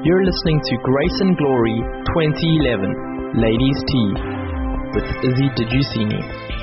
You're listening to Grace and Glory 2011, Ladies Tea, with Izzy Dejusini.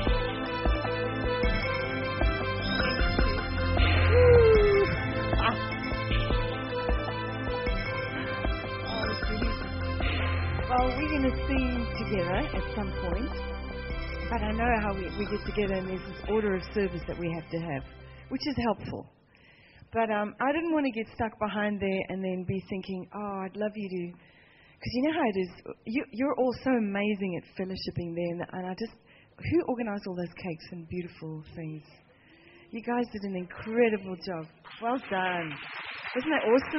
Well, we're going to sing together at some point, but I know how we get together and there's this order of service that we have to have, which is helpful. But I didn't want to get stuck behind there and then be thinking, oh, I'd love you to, because you know how it is, you're all so amazing at fellowshipping there, and who organized all those cakes and beautiful things? You guys did an incredible job. Well done. Isn't that awesome?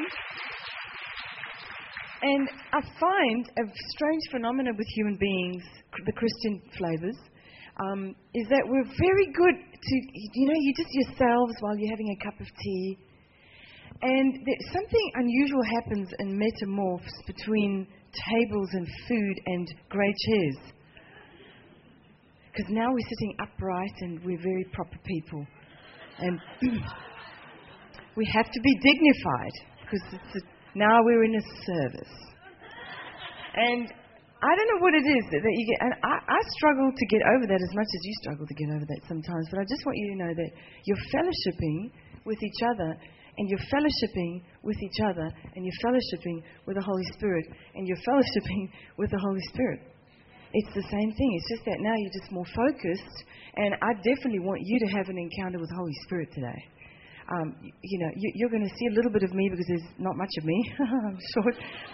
And I find a strange phenomenon with human beings, the Christian flavors, is that we're very good to, you're just yourselves while you're having a cup of tea. And something unusual happens in metamorphs between tables and food and grey chairs. Because now we're sitting upright and we're very proper people. And we have to be dignified because now we're in a service. And I don't know what it is that you get, and I struggle to get over that as much as you struggle to get over that sometimes, but I just want you to know that you're fellowshipping with each other, and you're fellowshipping with each other, and you're fellowshipping with the Holy Spirit, and you're fellowshipping with the Holy Spirit. It's the same thing. It's just that now you're just more focused, and I definitely want you to have an encounter with the Holy Spirit today. You're going to see a little bit of me because there's not much of me. I'm short.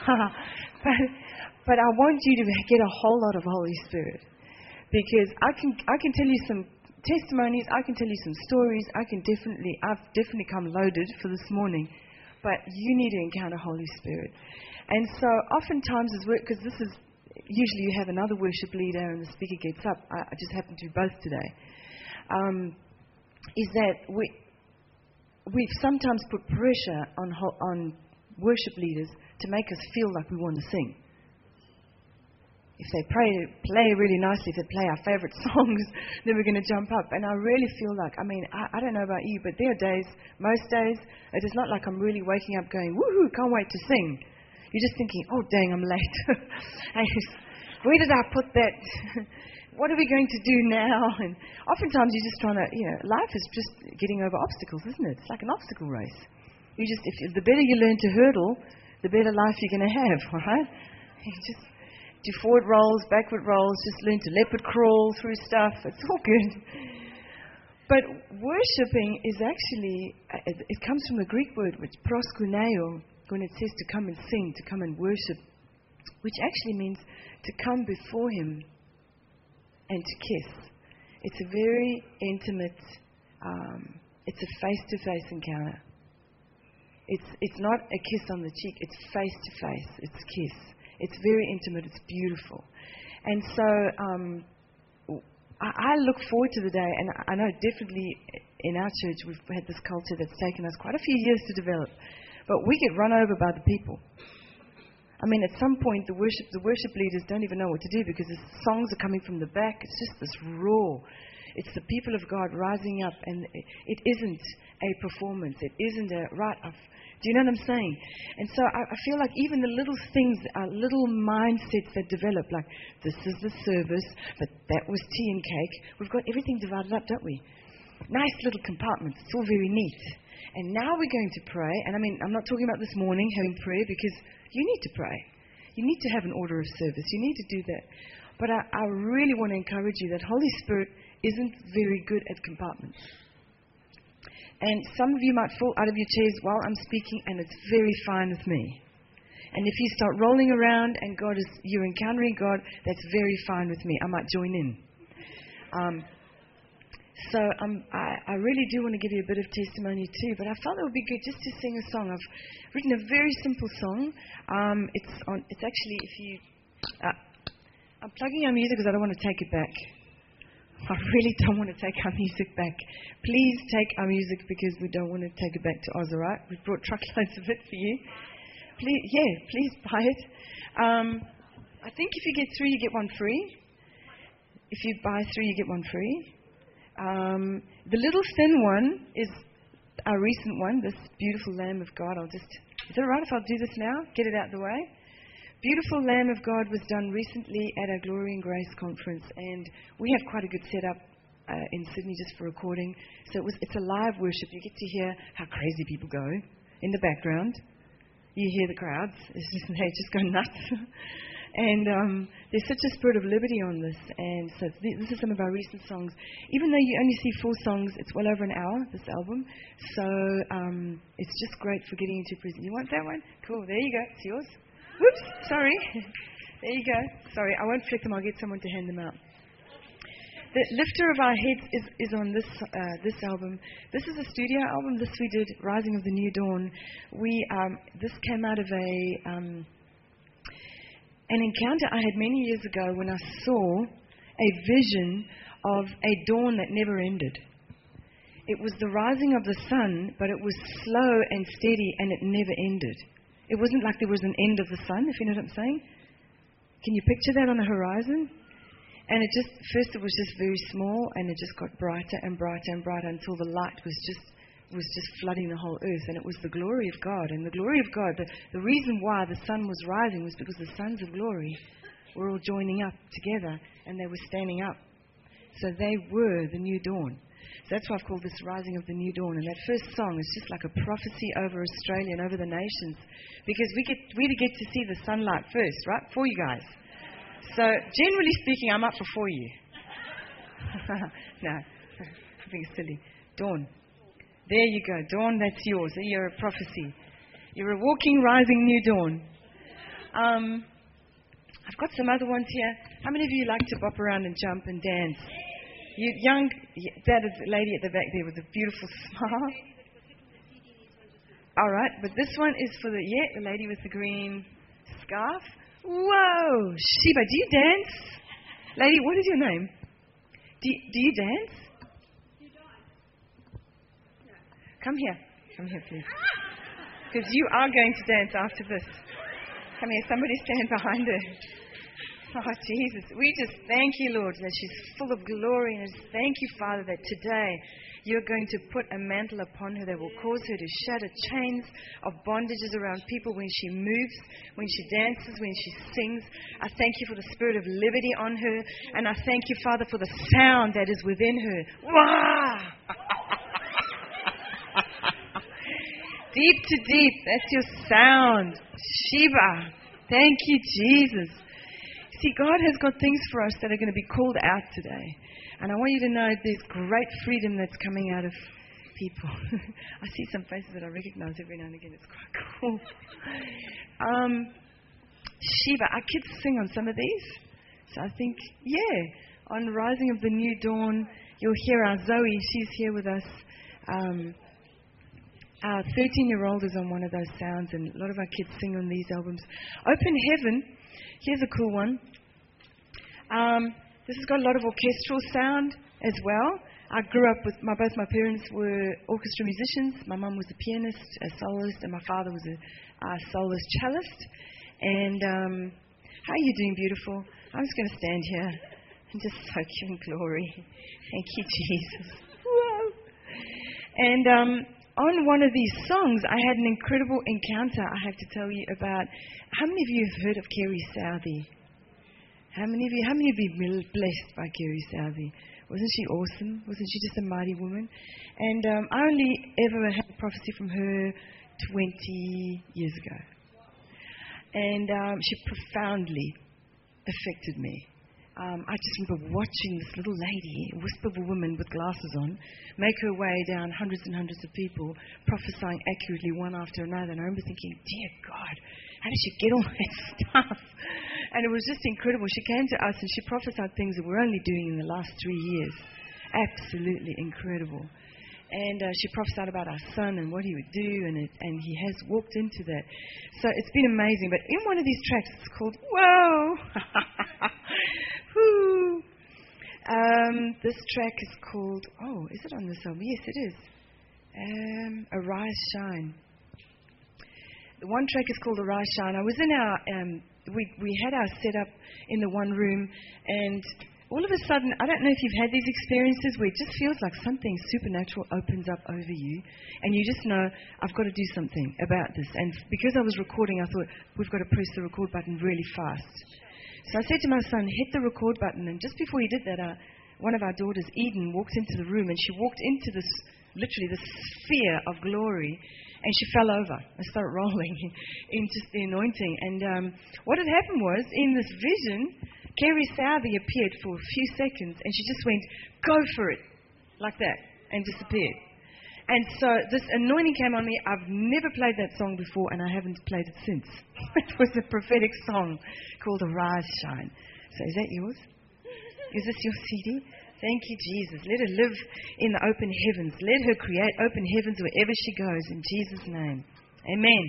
But I want you to get a whole lot of Holy Spirit, because I can tell you some testimonies. I can tell you some stories. I've definitely come loaded for this morning. But you need to encounter Holy Spirit. And so oftentimes, because this is usually you have another worship leader and the speaker gets up. I just happen to do both today. Is that we've sometimes put pressure on worship leaders to make us feel like we want to sing. If they play really nicely, if they play our favorite songs, then we're going to jump up. And I really feel like, I don't know about you, but there are days, most days, it is not like I'm really waking up going, woohoo, can't wait to sing. You're just thinking, oh, dang, I'm late. Where did I put that? What are we going to do now? And oftentimes you're just trying to, life is just getting over obstacles, isn't it? It's like an obstacle race. If the better you learn to hurdle, the better life you're going to have, right? You just do forward rolls, backward rolls, just learn to leopard crawl through stuff. It's all good. But worshipping is actually, it comes from the Greek word, which proskuneo, when it says to come and sing, to come and worship, which actually means to come before Him and to kiss. It's a very intimate, it's a face-to-face encounter. It's not a kiss on the cheek, it's face-to-face, it's a kiss. It's very intimate, it's beautiful. And so I look forward to the day, and I know definitely in our church we've had this culture that's taken us quite a few years to develop, but we get run over by the people. At some point the worship leaders don't even know what to do because the songs are coming from the back. It's just this raw. It's the people of God rising up, and it isn't a performance. It isn't a do you know what I'm saying? And so I feel like even the little things, little mindsets that develop, like this is the service, but that was tea and cake. We've got everything divided up, don't we? Nice little compartments. It's all very neat. And now we're going to pray. And I'm not talking about this morning having prayer, because you need to pray. You need to have an order of service. You need to do that. But I really want to encourage you that Holy Spirit isn't very good at compartments. And some of you might fall out of your chairs while I'm speaking, and it's very fine with me. And if you start rolling around and you're encountering God, that's very fine with me. I might join in. I really do want to give you a bit of testimony too, but I felt it would be good just to sing a song. I've written a very simple song. It's actually, I'm plugging our music because I don't want to take it back. I really don't want to take our music back. Please take our music, because we don't want to take it back to Oz, all right? We've brought truckloads of it for you. Please buy it. I think if you get 3, you get 1 free. If you buy 3, you get 1 free. The little thin one is our recent one, this beautiful Lamb of God. I'll just Is it all right if I'll do this now? Get it out of the way? Beautiful Lamb of God was done recently at our Glory and Grace conference, and we have quite a good setup in Sydney just for recording. So it's a live worship. You get to hear how crazy people go in the background. You hear the crowds. They just go nuts. And there's such a spirit of liberty on this. And so this is some of our recent songs. Even though you only see 4 songs, it's well over an hour, this album. So it's just great for getting into prison. You want that one? Cool. There you go. It's yours. Whoops. Sorry. There you go. Sorry. I won't flick them. I'll get someone to hand them out. The Lifter of Our Heads is on this album. This is a studio album. This we did, Rising of the New Dawn. This came out of an encounter I had many years ago when I saw a vision of a dawn that never ended. It was the rising of the sun, but it was slow and steady, and it never ended. It wasn't like there was an end of the sun, if you know what I'm saying. Can you picture that on the horizon? And first it was just very small, and it just got brighter and brighter and brighter until the light was just flooding the whole earth. And it was the glory of God. And the glory of God, the reason why the sun was rising was because the sons of glory were all joining up together, and they were standing up. So they were the new dawn. So that's why I've called this Rising of the New Dawn. And that first song is just like a prophecy over Australia and over the nations, because we get to see the sunlight first, right, for you guys. So, generally speaking, I'm up before you. No, I'm being silly. Dawn. There you go. Dawn, that's yours. You're a prophecy. You're a walking, rising new dawn. I've got some other ones here. How many of you like to bop around and jump and dance? You young, that is the lady at the back there with the beautiful smile. All right, but this one is for the lady with the green scarf. Whoa, Sheba, do you dance? Lady, what is your name? Do you dance? Come here, please. Because you are going to dance after this. Come here, somebody stand behind her. Oh, Jesus, we just thank you, Lord, that she's full of glory. And just thank you, Father, that today you're going to put a mantle upon her that will cause her to shatter chains of bondages around people when she moves, when she dances, when she sings. I thank you for the spirit of liberty on her. And I thank you, Father, for the sound that is within her. Wow! Deep to deep, that's your sound. Sheba. Thank you, Jesus. See, God has got things for us that are going to be called out today. And I want you to know there's great freedom that's coming out of people. I see some faces that I recognize every now and again. It's quite cool. Sheba, our kids sing on some of these. So I think, on Rising of the New Dawn, you'll hear our Zoe. She's here with us. Our 13-year-old is on one of those sounds, and a lot of our kids sing on these albums. Open Heaven, here's a cool one. This has got a lot of orchestral sound as well. I grew up with, both my parents were orchestra musicians. My mum was a pianist, a soloist, and my father was a soloist cellist. And how are you doing, beautiful? I'm just going to stand here and just soak you in glory. Thank you, Jesus. Whoa. And on one of these songs, I had an incredible encounter I have to tell you about. How many of you have heard of Kerry Southey? How many of you have been blessed by Kerry Southey? Wasn't she awesome? Wasn't she just a mighty woman? And I only ever had a prophecy from her 20 years ago. And she profoundly affected me. I just remember watching this little lady, a wisp of a woman with glasses on, make her way down hundreds and hundreds of people, prophesying accurately one after another. And I remember thinking, dear God, how did she get all that stuff? And it was just incredible. She came to us and she prophesied things that we're only doing in the last 3 years. Absolutely incredible. And she prophesied about our son and what he would do, and he has walked into that. So it's been amazing. But in one of these tracks, it's called Whoa! Whoo! This track is called, is it on this album? Yes, it is. Arise, Shine. The one track is called Arise, Shine. I was in our, we had our setup in the one room, and all of a sudden, I don't know if you've had these experiences where it just feels like something supernatural opens up over you, and you just know, I've got to do something about this. And because I was recording, I thought, we've got to press the record button really fast. So I said to my son, hit the record button. And just before he did that, one of our daughters, Eden, walked into the room, and she walked into this, literally this sphere of glory, and she fell over and started rolling in just the anointing. And what had happened was, in this vision, Kerry Southey appeared for a few seconds, and she just went, go for it, like that, and disappeared. And so this anointing came on me. I've never played that song before, and I haven't played it since. It was a prophetic song called Arise, Shine. So is that yours? Is this your CD? Thank you, Jesus. Let her live in the open heavens. Let her create open heavens wherever she goes, in Jesus' name. Amen.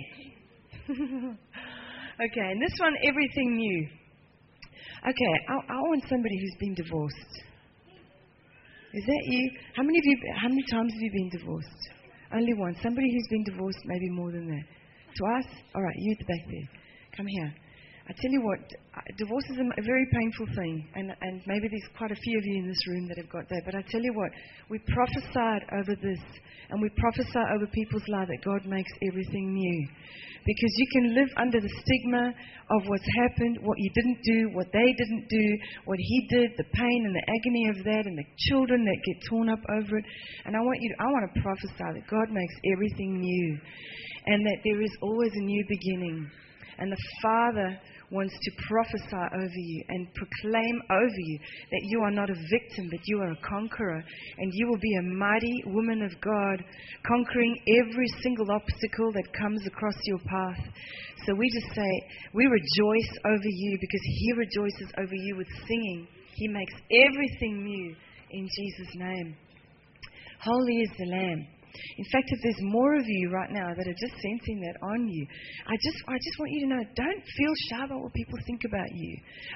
Okay, and this one, Everything New. Okay, I want somebody who's been divorced. Is that you? How many times have you been divorced? Only once. Somebody who's been divorced, maybe more than that. Twice? All right, you at the back there. Come here. I tell you what, divorce is a very painful thing, and maybe there's quite a few of you in this room that have got that. But I tell you what, we prophesied over this, and we prophesy over people's lives that God makes everything new. Because you can live under the stigma of what's happened, what you didn't do, what they didn't do, what he did, the pain and the agony of that, and the children that get torn up over it. And I want to prophesy that God makes everything new, and that there is always a new beginning. And the Father wants to prophesy over you and proclaim over you that you are not a victim, but you are a conqueror. And you will be a mighty woman of God, conquering every single obstacle that comes across your path. So we just say, we rejoice over you because he rejoices over you with singing. He makes everything new in Jesus' name. Holy is the Lamb. In fact, if there's more of you right now that are just sensing that on you, I just want you to know, don't feel shy about what people think about you.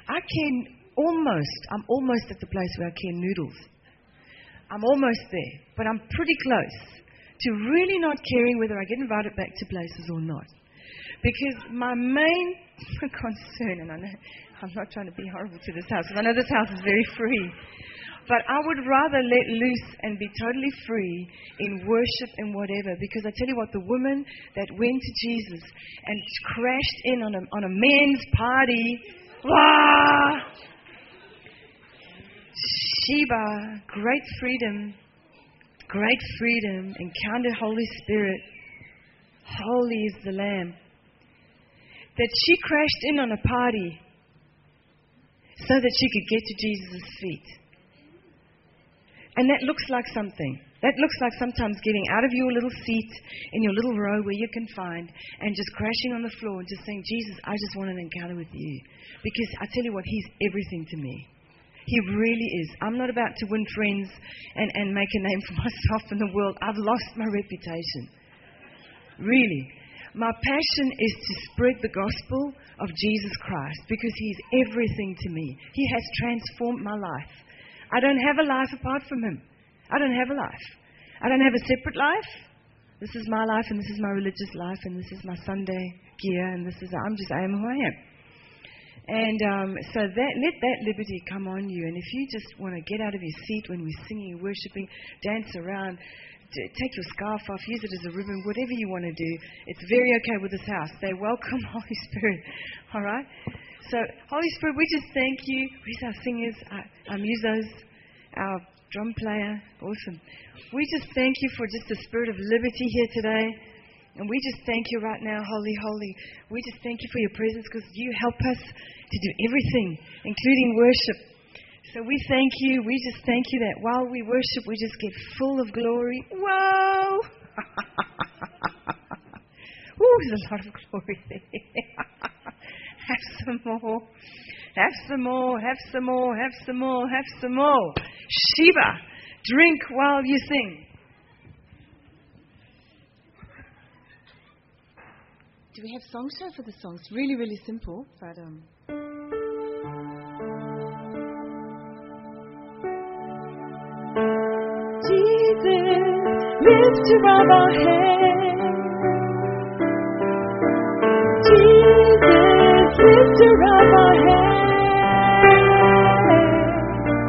I'm almost at the place where I care noodles. I'm almost there, but I'm pretty close to really not caring whether I get invited back to places or not. Because my main concern, and I know I'm not trying to be horrible to this house, because I know this house is very free, but I would rather let loose and be totally free in worship and whatever. Because I tell you what, the woman that went to Jesus and crashed in on a men's party, Sheba, great freedom, encountered Holy Spirit. Holy is the Lamb. That she crashed in on a party so that she could get to Jesus' feet. And that looks like something. That looks like sometimes getting out of your little seat in your little row where you're confined and just crashing on the floor and just saying, Jesus, I just want an encounter with you. Because I tell you what, he's everything to me. He really is. I'm not about to win friends and make a name for myself in the world. I've lost my reputation. Really. My passion is to spread the gospel of Jesus Christ because he's everything to me. He has transformed my life. I don't have a life apart from him. I don't have a life. I don't have a separate life. This is my life, and this is my religious life, and this is my Sunday gear, and I am who I am. And so let that liberty come on you. And if you just want to get out of your seat when we're singing, worshiping, dance around, take your scarf off, use it as a ribbon, whatever you want to do, it's very okay with this house. They welcome Holy Spirit. All right? So, Holy Spirit, we just thank you. Where's our singers? Our musos, our drum player. Awesome. We just thank you for just the spirit of liberty here today. And we just thank you right now, Holy, Holy. We just thank you for your presence because you help us to do everything, including worship. So we thank you. We just thank you that while we worship, we just get full of glory. Whoa! Ooh, there's a lot of glory there. Have some more. Have some more. Have some more. Have some more. Have some more. Sheba, drink while you sing. Do we have song show for the song? It's really, really simple, but Jesus, lifter of our heads. Jesus, lifter of our heads.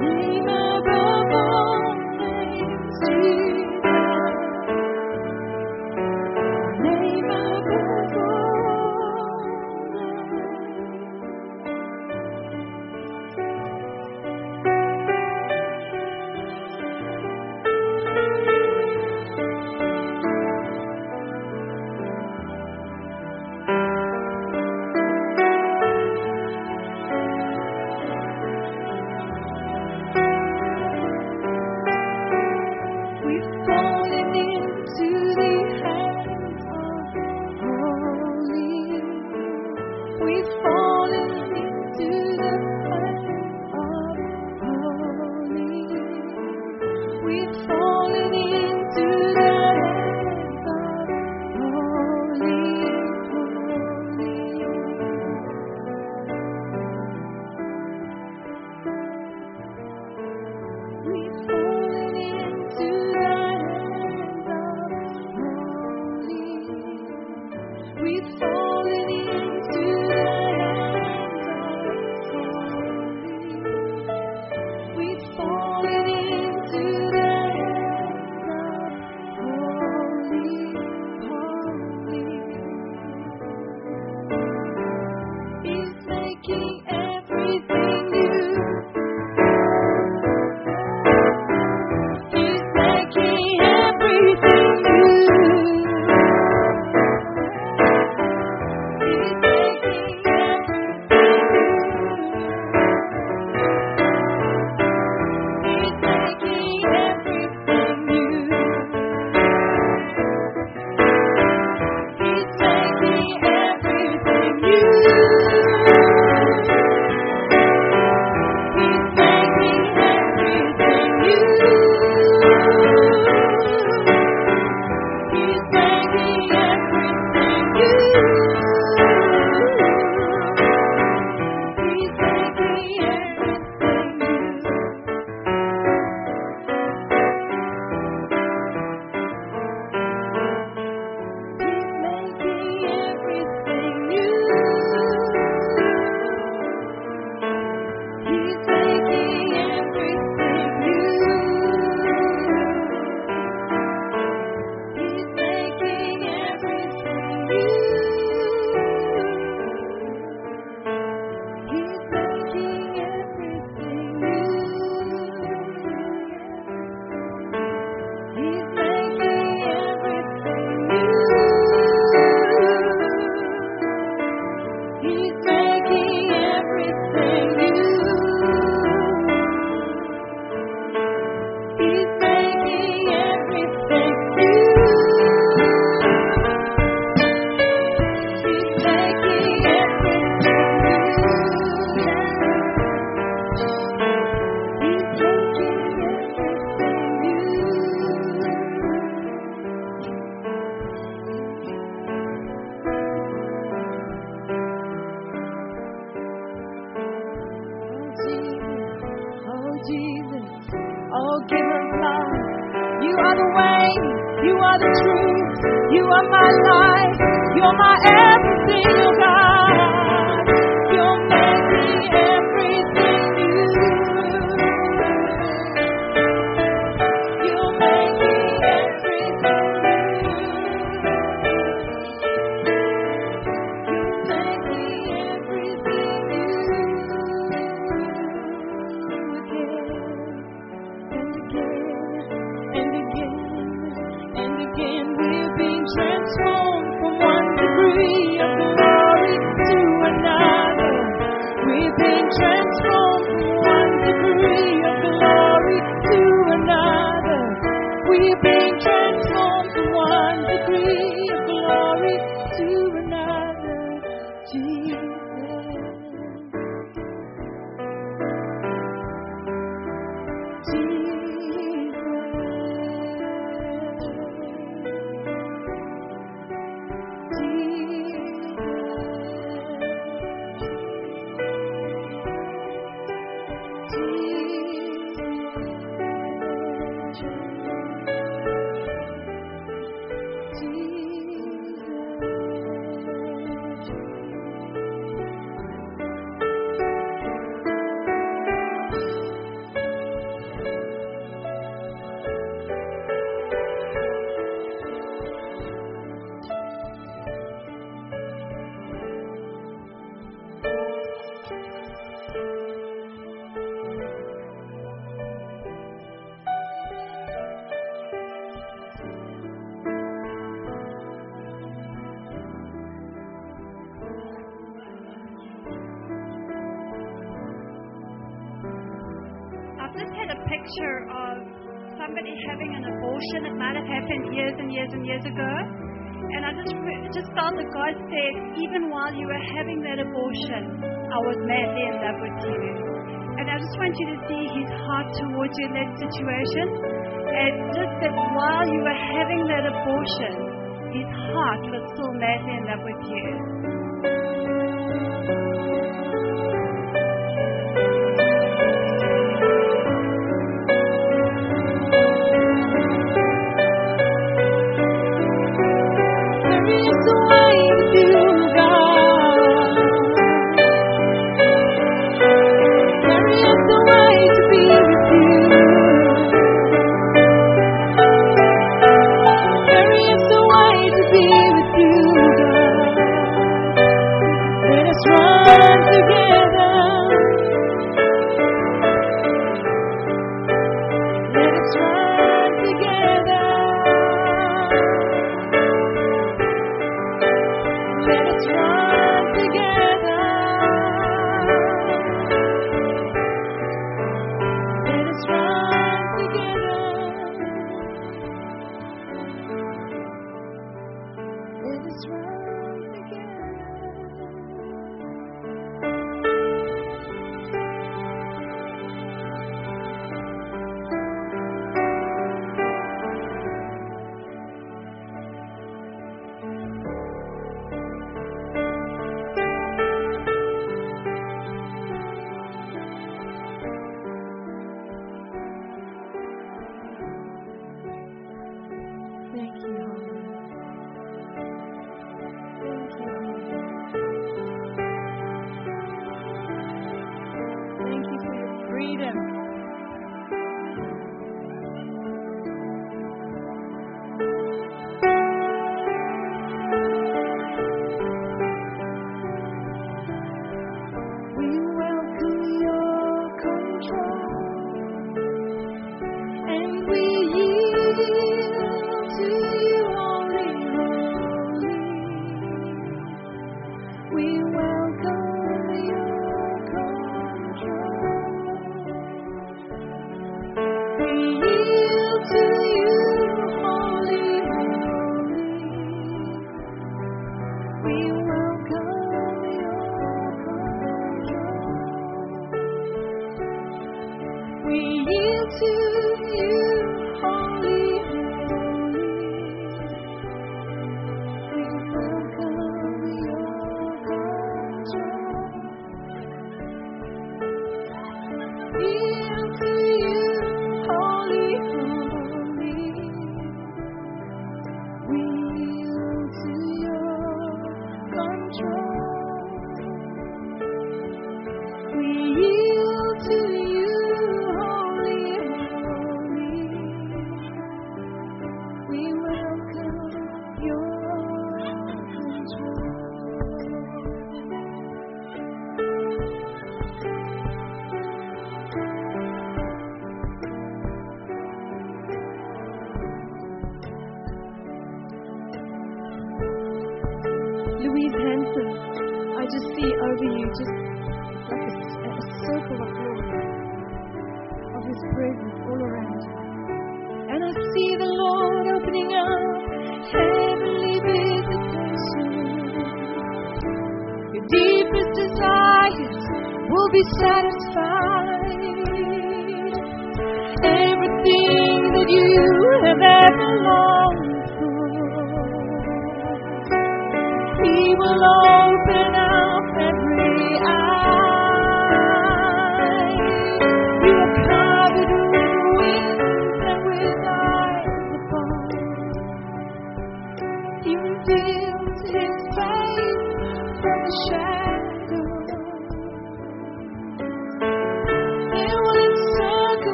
Name above all names, Jesus. Name above all We've fallen into the hands of holy. We've fallen into the hands of holy. We've fallen into the hands of holy, holy. We've fallen into the hands of holy. We've fallen into the hands of holy. We've fallen into the hands of holy, holy. He's making everything new. He's making everything new. He's making everything new. He's making everything new. He's making everything new. He's making everything new. He's making everything new. He's making everything new. He's making everything new. He's making everything new. He's making everything new. He's making everything new. He's making everything new. He's making everything new. He's making Oh Jesus, oh giver of life, you are the way, you are the truth, you are my life, you're my everything, oh God. You're making everything new. You're making everything new. You're making everything new. And again we're being transformed from one degree of glory had a picture of somebody having an abortion. It might have happened years and years and years ago. And I just felt that God said, even while you were having that abortion, I was madly in love with you. And I just want you to see His heart towards you in that situation. And just that while you were having that abortion, His heart was still madly in love with you.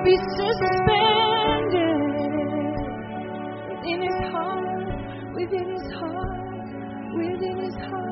be suspended within His heart, within His heart, within His heart.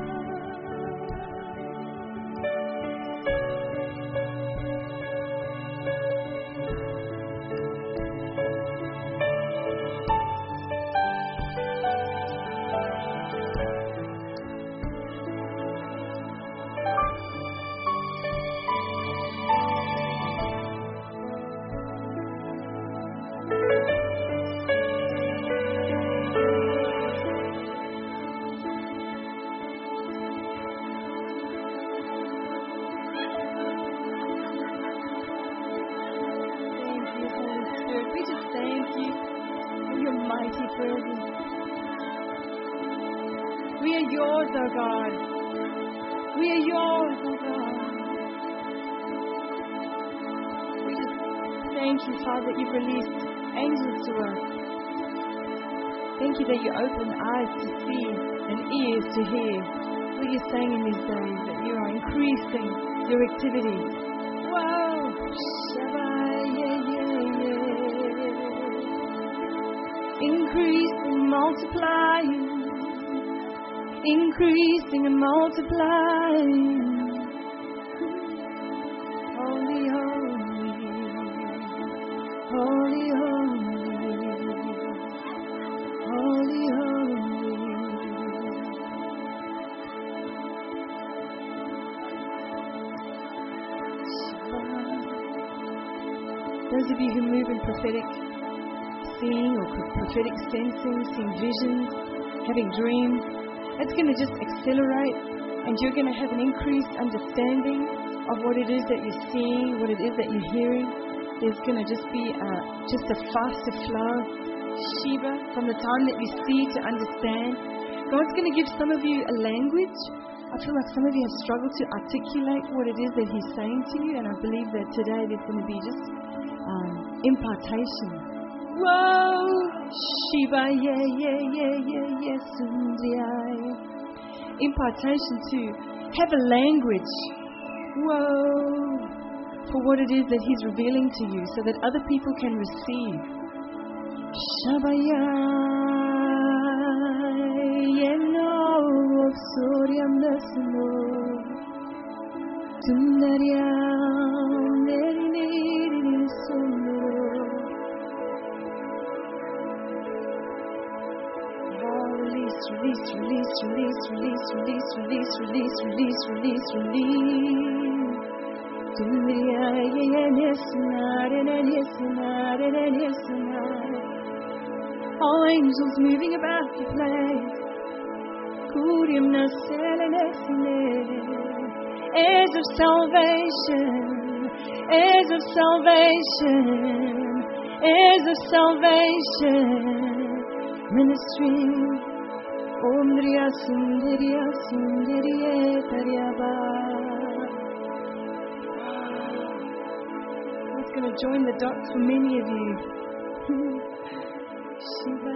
Father, that you've released angels to us. Thank you that you open eyes to see and ears to hear. What you're saying in these days, that you are increasing your activity. Wow! Increasing and multiplying. Increasing and multiplying. Holy, holy, holy, those of you who move in prophetic seeing or prophetic sensing, seeing visions, having dreams, it's going to just accelerate, and you're going to have an increased understanding of what it is that you're seeing, what it is that you're hearing. There's going to just be just a faster flow, Sheba, from the time that you see to understand. God's going to give some of you a language. I feel like some of you have struggled to articulate what it is that He's saying to you, and I believe that today there's going to be just impartation. Whoa, Sheba, yeah, Sundriya. Impartation to have a language. Whoa. For what it is that He's revealing to you, so that other people can receive. Shabaya yeno soryam nasno tundaria neri sono. Release. All angels moving about the place. Heirs of salvation, heirs of salvation, heirs of salvation, ministering. Omdriya Sundariya Sundariya Taryaba. Going to join the dots for many of you. Shiva,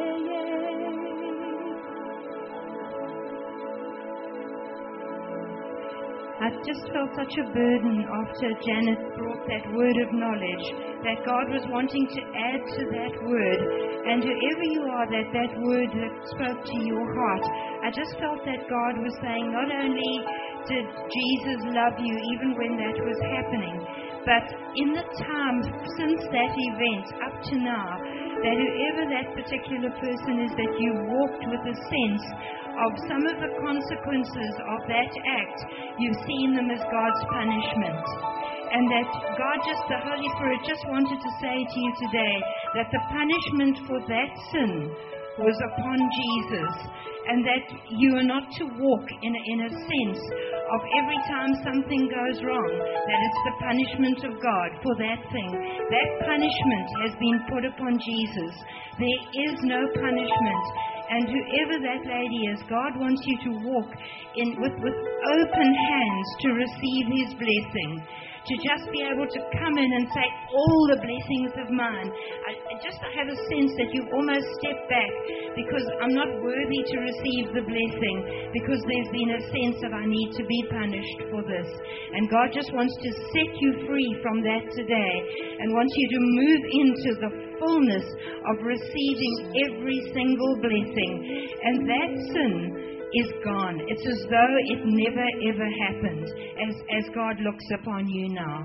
I just felt such a burden after Janet brought that word of knowledge, that God was wanting to add to that word. And whoever you are, that word that spoke to your heart, I just felt that God was saying, not only did Jesus love you even when that was happening, but in the time since that event up to now, that whoever that particular person is, that you walked with a sense of some of the consequences of that act, you've seen them as God's punishment. And that God, just the Holy Spirit, just wanted to say to you today that the punishment for that sin was upon Jesus, and that you are not to walk in a sense of every time something goes wrong, that it's the punishment of God for that thing. That punishment has been put upon Jesus. There is no punishment. And whoever that lady is, God wants you to walk with open hands to receive His blessing. to just be able to come in and say, all the blessings of mine. I have a sense that you've almost stepped back because I'm not worthy to receive the blessing, because there's been a sense of I need to be punished for this. And God just wants to set you free from that today and wants you to move into the fullness of receiving every single blessing. And that sin is gone. It's as though it never ever happened as God looks upon you now.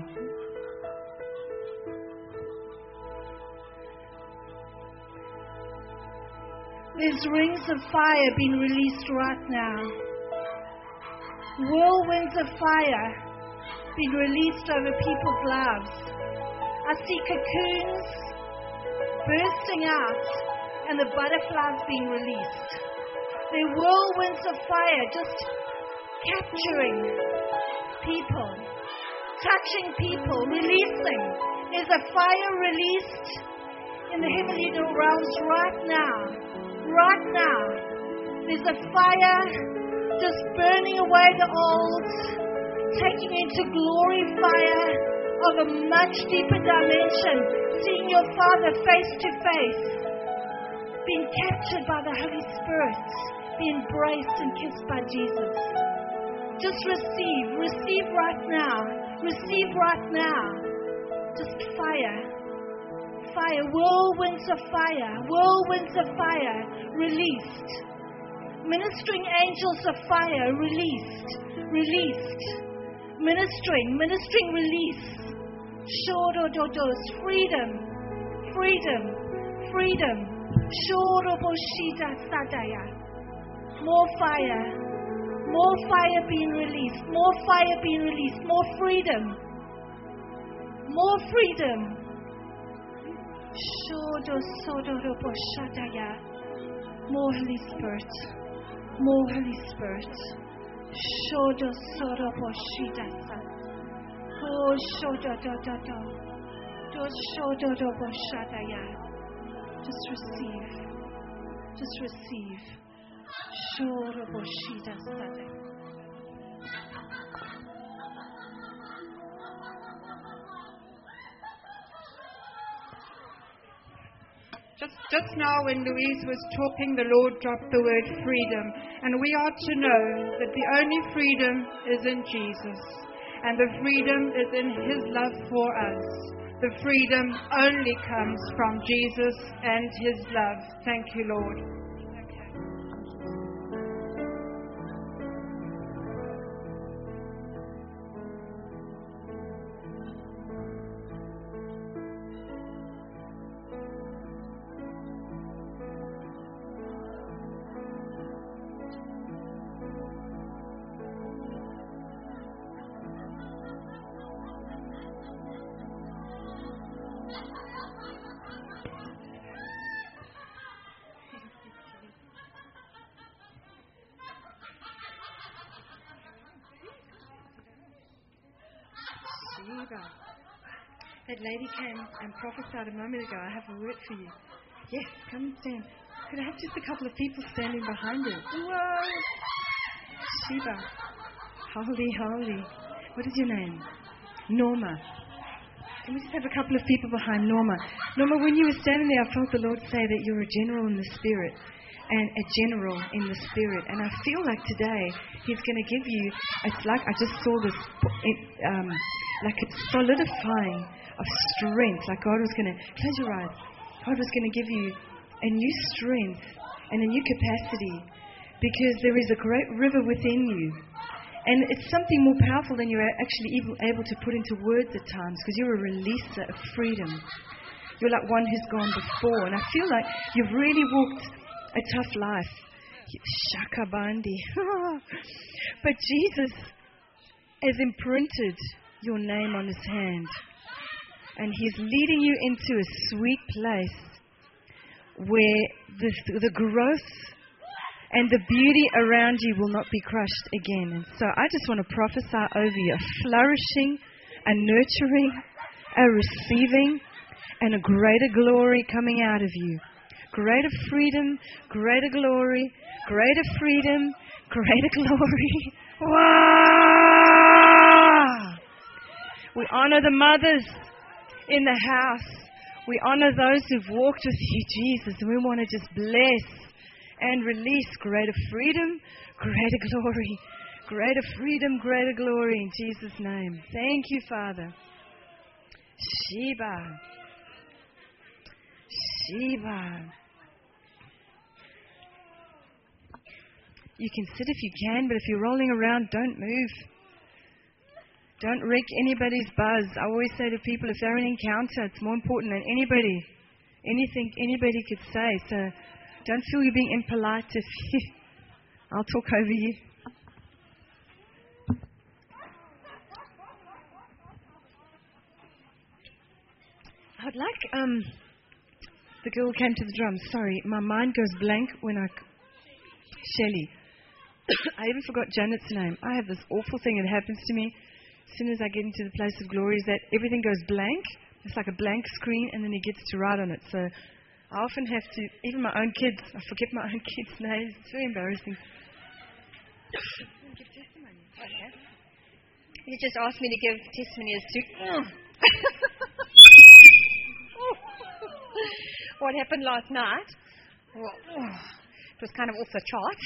There's rings of fire being released right now. Whirlwinds of fire being released over people's lives. I see cocoons bursting out and the butterflies being released. The whirlwinds of fire just capturing people, touching people, releasing. There's a fire released in the heavenly realms right now. Right now. There's a fire just burning away the old, taking into glory fire of a much deeper dimension, seeing your Father face to face, being captured by the Holy Spirit, being embraced and kissed by Jesus. Just receive right now, receive right now. Just fire, whirlwinds of fire, released. Ministering angels of fire, released. Ministering, release. Shodododos, freedom. Shoroboshida sadaya. More fire being released, more freedom. Shodosodoroboshadaya. More Holy Spirit. Shodosodoroboshida sadaya. Oh, shododododo. Doshodoroboshadaya. Just receive. Shoroboshida sadaya. Just now when Louise was talking, the Lord dropped the word freedom. And we are to know that the only freedom is in Jesus. And the freedom is in His love for us. The freedom only comes from Jesus and His love. Thank you, Lord. That lady came and prophesied a moment ago. I have a word for you. Yes, come and stand. Could I have just a couple of people standing behind her? Whoa! Sheba. Holy. What is your name? Norma. Can we just have a couple of people behind Norma? Norma, when you were standing there, I felt the Lord say that you're a general in the Spirit. And a general in the Spirit. And I feel like today He's going to give you, it's like I just saw this, like it's solidifying of strength. Like God was going to, close your eyes, God was going to give you a new strength and a new capacity, because there is a great river within you. And it's something more powerful than you're actually even able to put into words at times, because you're a releaser of freedom. You're like one who's gone before. And I feel like you've really walked a tough life. Shaka Bandi. But Jesus has imprinted your name on His hand. And He's leading you into a sweet place where the growth and the beauty around you will not be crushed again. And so I just want to prophesy over you a flourishing, a nurturing, a receiving, and a greater glory coming out of you. Greater freedom, greater glory, greater freedom, greater glory. Wow! We honor the mothers in the house. We honor those who've walked with you, Jesus. And we want to just bless and release greater freedom, greater glory. Greater freedom, greater glory in Jesus' name. Thank you, Father. Sheba. Sheba. You can sit if you can, but if you're rolling around, don't move. Don't wreck anybody's buzz. I always say to people, if they're in an encounter, it's more important than anything anybody could say. So don't feel you're being impolite if I'll talk over you. I'd like the girl who came to the drums. Sorry, my mind goes blank when Shelley. I even forgot Janet's name. I have this awful thing that happens to me as soon as I get into the place of glory, is that everything goes blank. It's like a blank screen, and then he gets to write on it. So I often have to, even my own kids, I forget my own kids' names. It's very embarrassing. Give testimony. Okay. You just asked me to give testimony as to what happened last night. Well, it was kind of off the charts.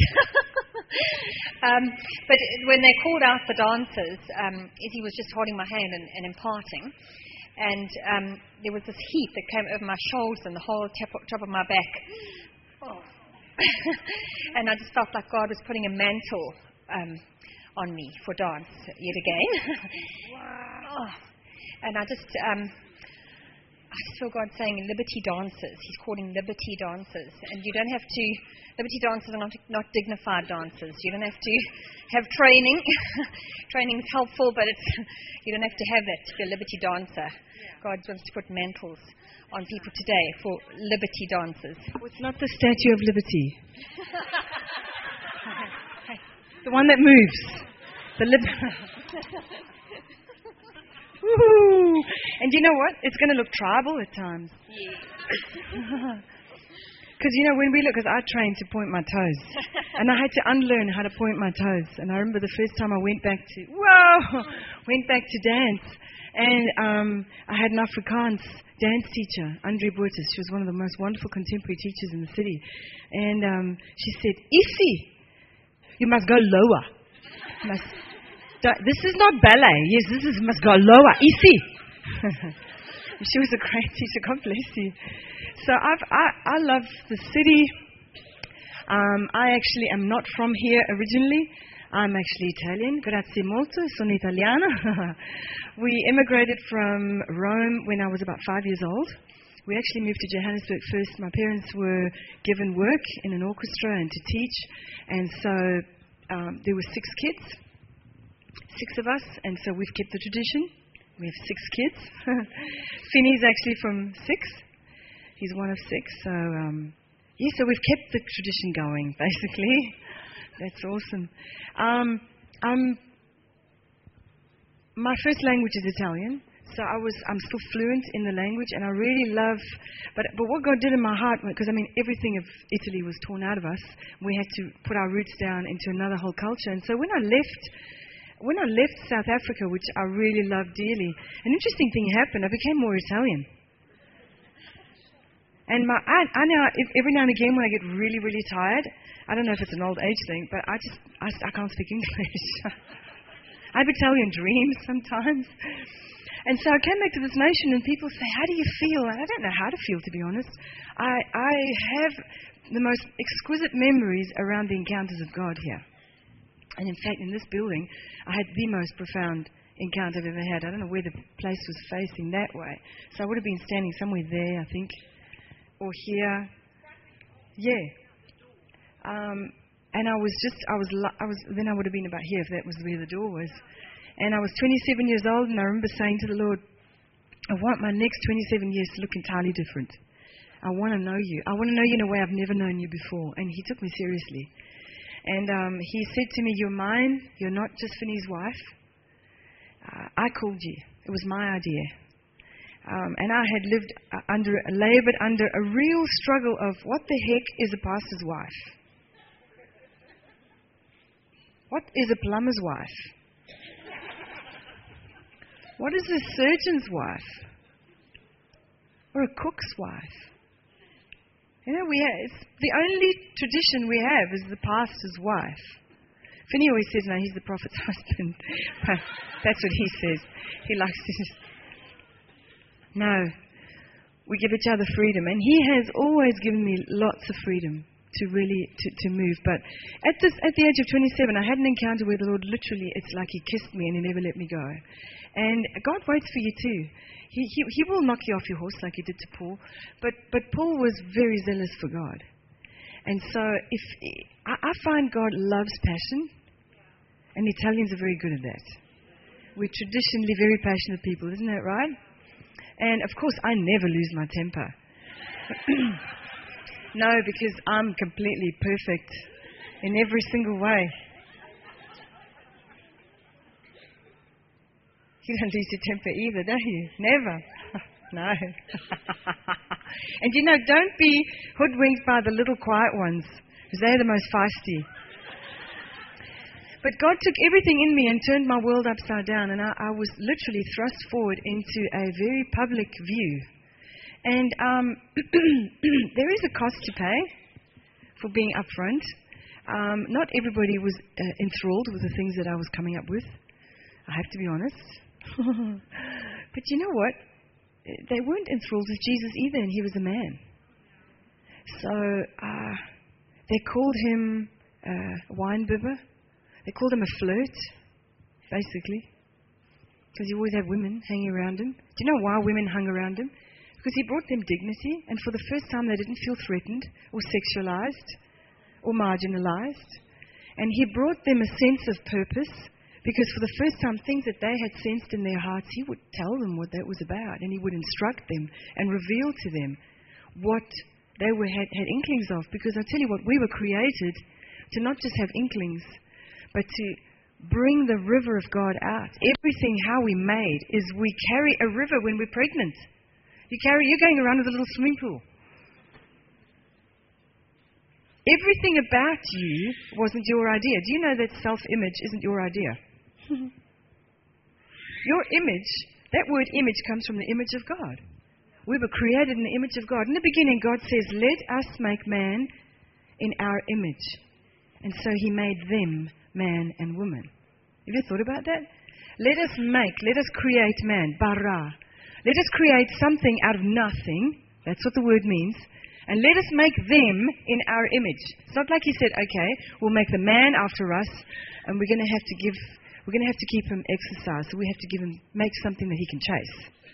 But when they called out the dancers, Izzy was just holding my hand and imparting. And there was this heat that came over my shoulders and the whole top of my back. Oh. And I just felt like God was putting a mantle on me for dance yet again. Wow. Oh. And I just feel God saying liberty dancers. He's calling liberty dancers. And you don't have to, liberty dancers are not dignified dancers. You don't have to have training. Training is helpful, but you don't have to have that to be a liberty dancer. God wants to put mantles on people today for liberty dancers. Well, it's not the Statue of Liberty. The one that moves. Woo! And you know what? It's going to look tribal at times. Because, when we look, because I trained to point my toes. And I had to unlearn how to point my toes. And I remember the first time I went back to dance. And I had an Afrikaans dance teacher, Andre Boertes. She was one of the most wonderful contemporary teachers in the city. And she said, Issy, you must go lower. This is not ballet. Yes, must go lower. Issy. She was a great teacher. God bless you. So I love the city. I actually am not from here originally. I'm actually Italian. Grazie molto. Sono italiana. We immigrated from Rome when I was about 5 years old. We actually moved to Johannesburg first. My parents were given work in an orchestra and to teach. And so there were 6 kids. 6 of us, and so we've kept the tradition. We have 6 kids. Finney's actually from 6. He's one of 6. So, so we've kept the tradition going, basically. That's awesome. My first language is Italian, so I'm still fluent in the language, and I really love. But what God did in my heart, because everything of Italy was torn out of us. We had to put our roots down into another whole culture, and so when I left South Africa, which I really loved dearly, an interesting thing happened. I became more Italian. And I now, every now and again when I get really, really tired, I don't know if it's an old age thing, but I can't speak English. I have Italian dreams sometimes. And so I came back to this nation and people say, how do you feel? And I don't know how to feel, to be honest. I have the most exquisite memories around the encounters of God here. And in fact, in this building, I had the most profound encounter I've ever had. I don't know where the place was facing that way. So I would have been standing somewhere there, I think. Or here. Yeah. And then I would have been about here if that was where the door was. And I was 27 years old, and I remember saying to the Lord, I want my next 27 years to look entirely different. I want to know you. I want to know you in a way I've never known you before. And he took me seriously. And he said to me, you're mine. You're not just Finney's wife. I called you. It was my idea. And I had labored under a real struggle of what the heck is a pastor's wife? What is a plumber's wife? What is a surgeon's wife? Or a cook's wife? You know, it's the only tradition we have is the pastor's wife. Finney always says, no, he's the prophet's husband. That's what he says. He likes to just... No. We give each other freedom. And he has always given me lots of freedom to really to move. But at the age of 27, I had an encounter where the Lord literally, it's like he kissed me and he never let me go. And God waits for you too. He will knock you off your horse like he did to Paul. But Paul was very zealous for God. And so I find God loves passion. And Italians are very good at that. We're traditionally very passionate people, isn't that right? And of course, I never lose my temper. No, because I'm completely perfect in every single way. You don't lose your temper either, don't you? Never. No. And you know, don't be hoodwinked by the little quiet ones, because they're the most feisty. But God took everything in me and turned my world upside down, and I was literally thrust forward into a very public view. And there is a cost to pay for being upfront. Not everybody was enthralled with the things that I was coming up with. I have to be honest. But you know what? They weren't enthralled with Jesus either, and he was a man. So they called him a wine bibber. They called him a flirt, basically, because he always had women hanging around him. Do you know why women hung around him? Because he brought them dignity, and for the first time they didn't feel threatened or sexualized or marginalized. And he brought them a sense of purpose, because for the first time, things that they had sensed in their hearts, he would tell them what that was about, and he would instruct them and reveal to them what they had inklings of. Because I tell you what, we were created to not just have inklings, but to bring the river of God out. Everything how we made is we carry a river when we're pregnant. You're going around with a little swimming pool. Everything about you wasn't your idea. Do you know that self-image isn't your idea? Your image, that word image comes from the image of God. We were created in the image of God. In the beginning, God says, let us make man in our image. And so he made them man and woman. Have you thought about that? Let us create man, bara. Let us create something out of nothing. That's what the word means. And let us make them in our image. It's not like he said, okay, we'll make the man after us, and we're going to have to keep him exercised, so we have to make something that he can chase.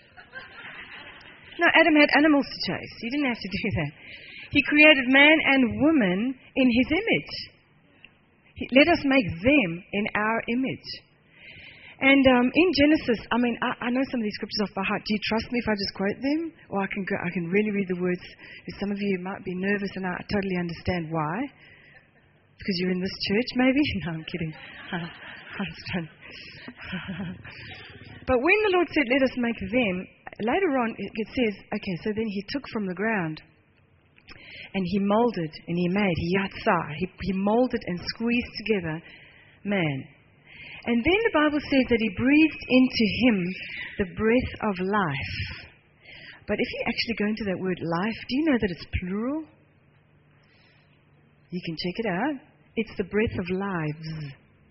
No, Adam had animals to chase. He didn't have to do that. He created man and woman in his image. Let us make them in our image. And in Genesis, I know some of these scriptures off by heart. Do you trust me if I just quote them? Or I can really read the words. Some of you might be nervous, and I totally understand why. Because you're in this church, maybe? No, I'm kidding. But when the Lord said, let us make them, later on it says, okay, so then he took from the ground, and he molded, and he made, he molded and squeezed together man. And then the Bible says that he breathed into him the breath of life. But if you actually go into that word life, do you know that it's plural? You can check it out. It's the breath of lives.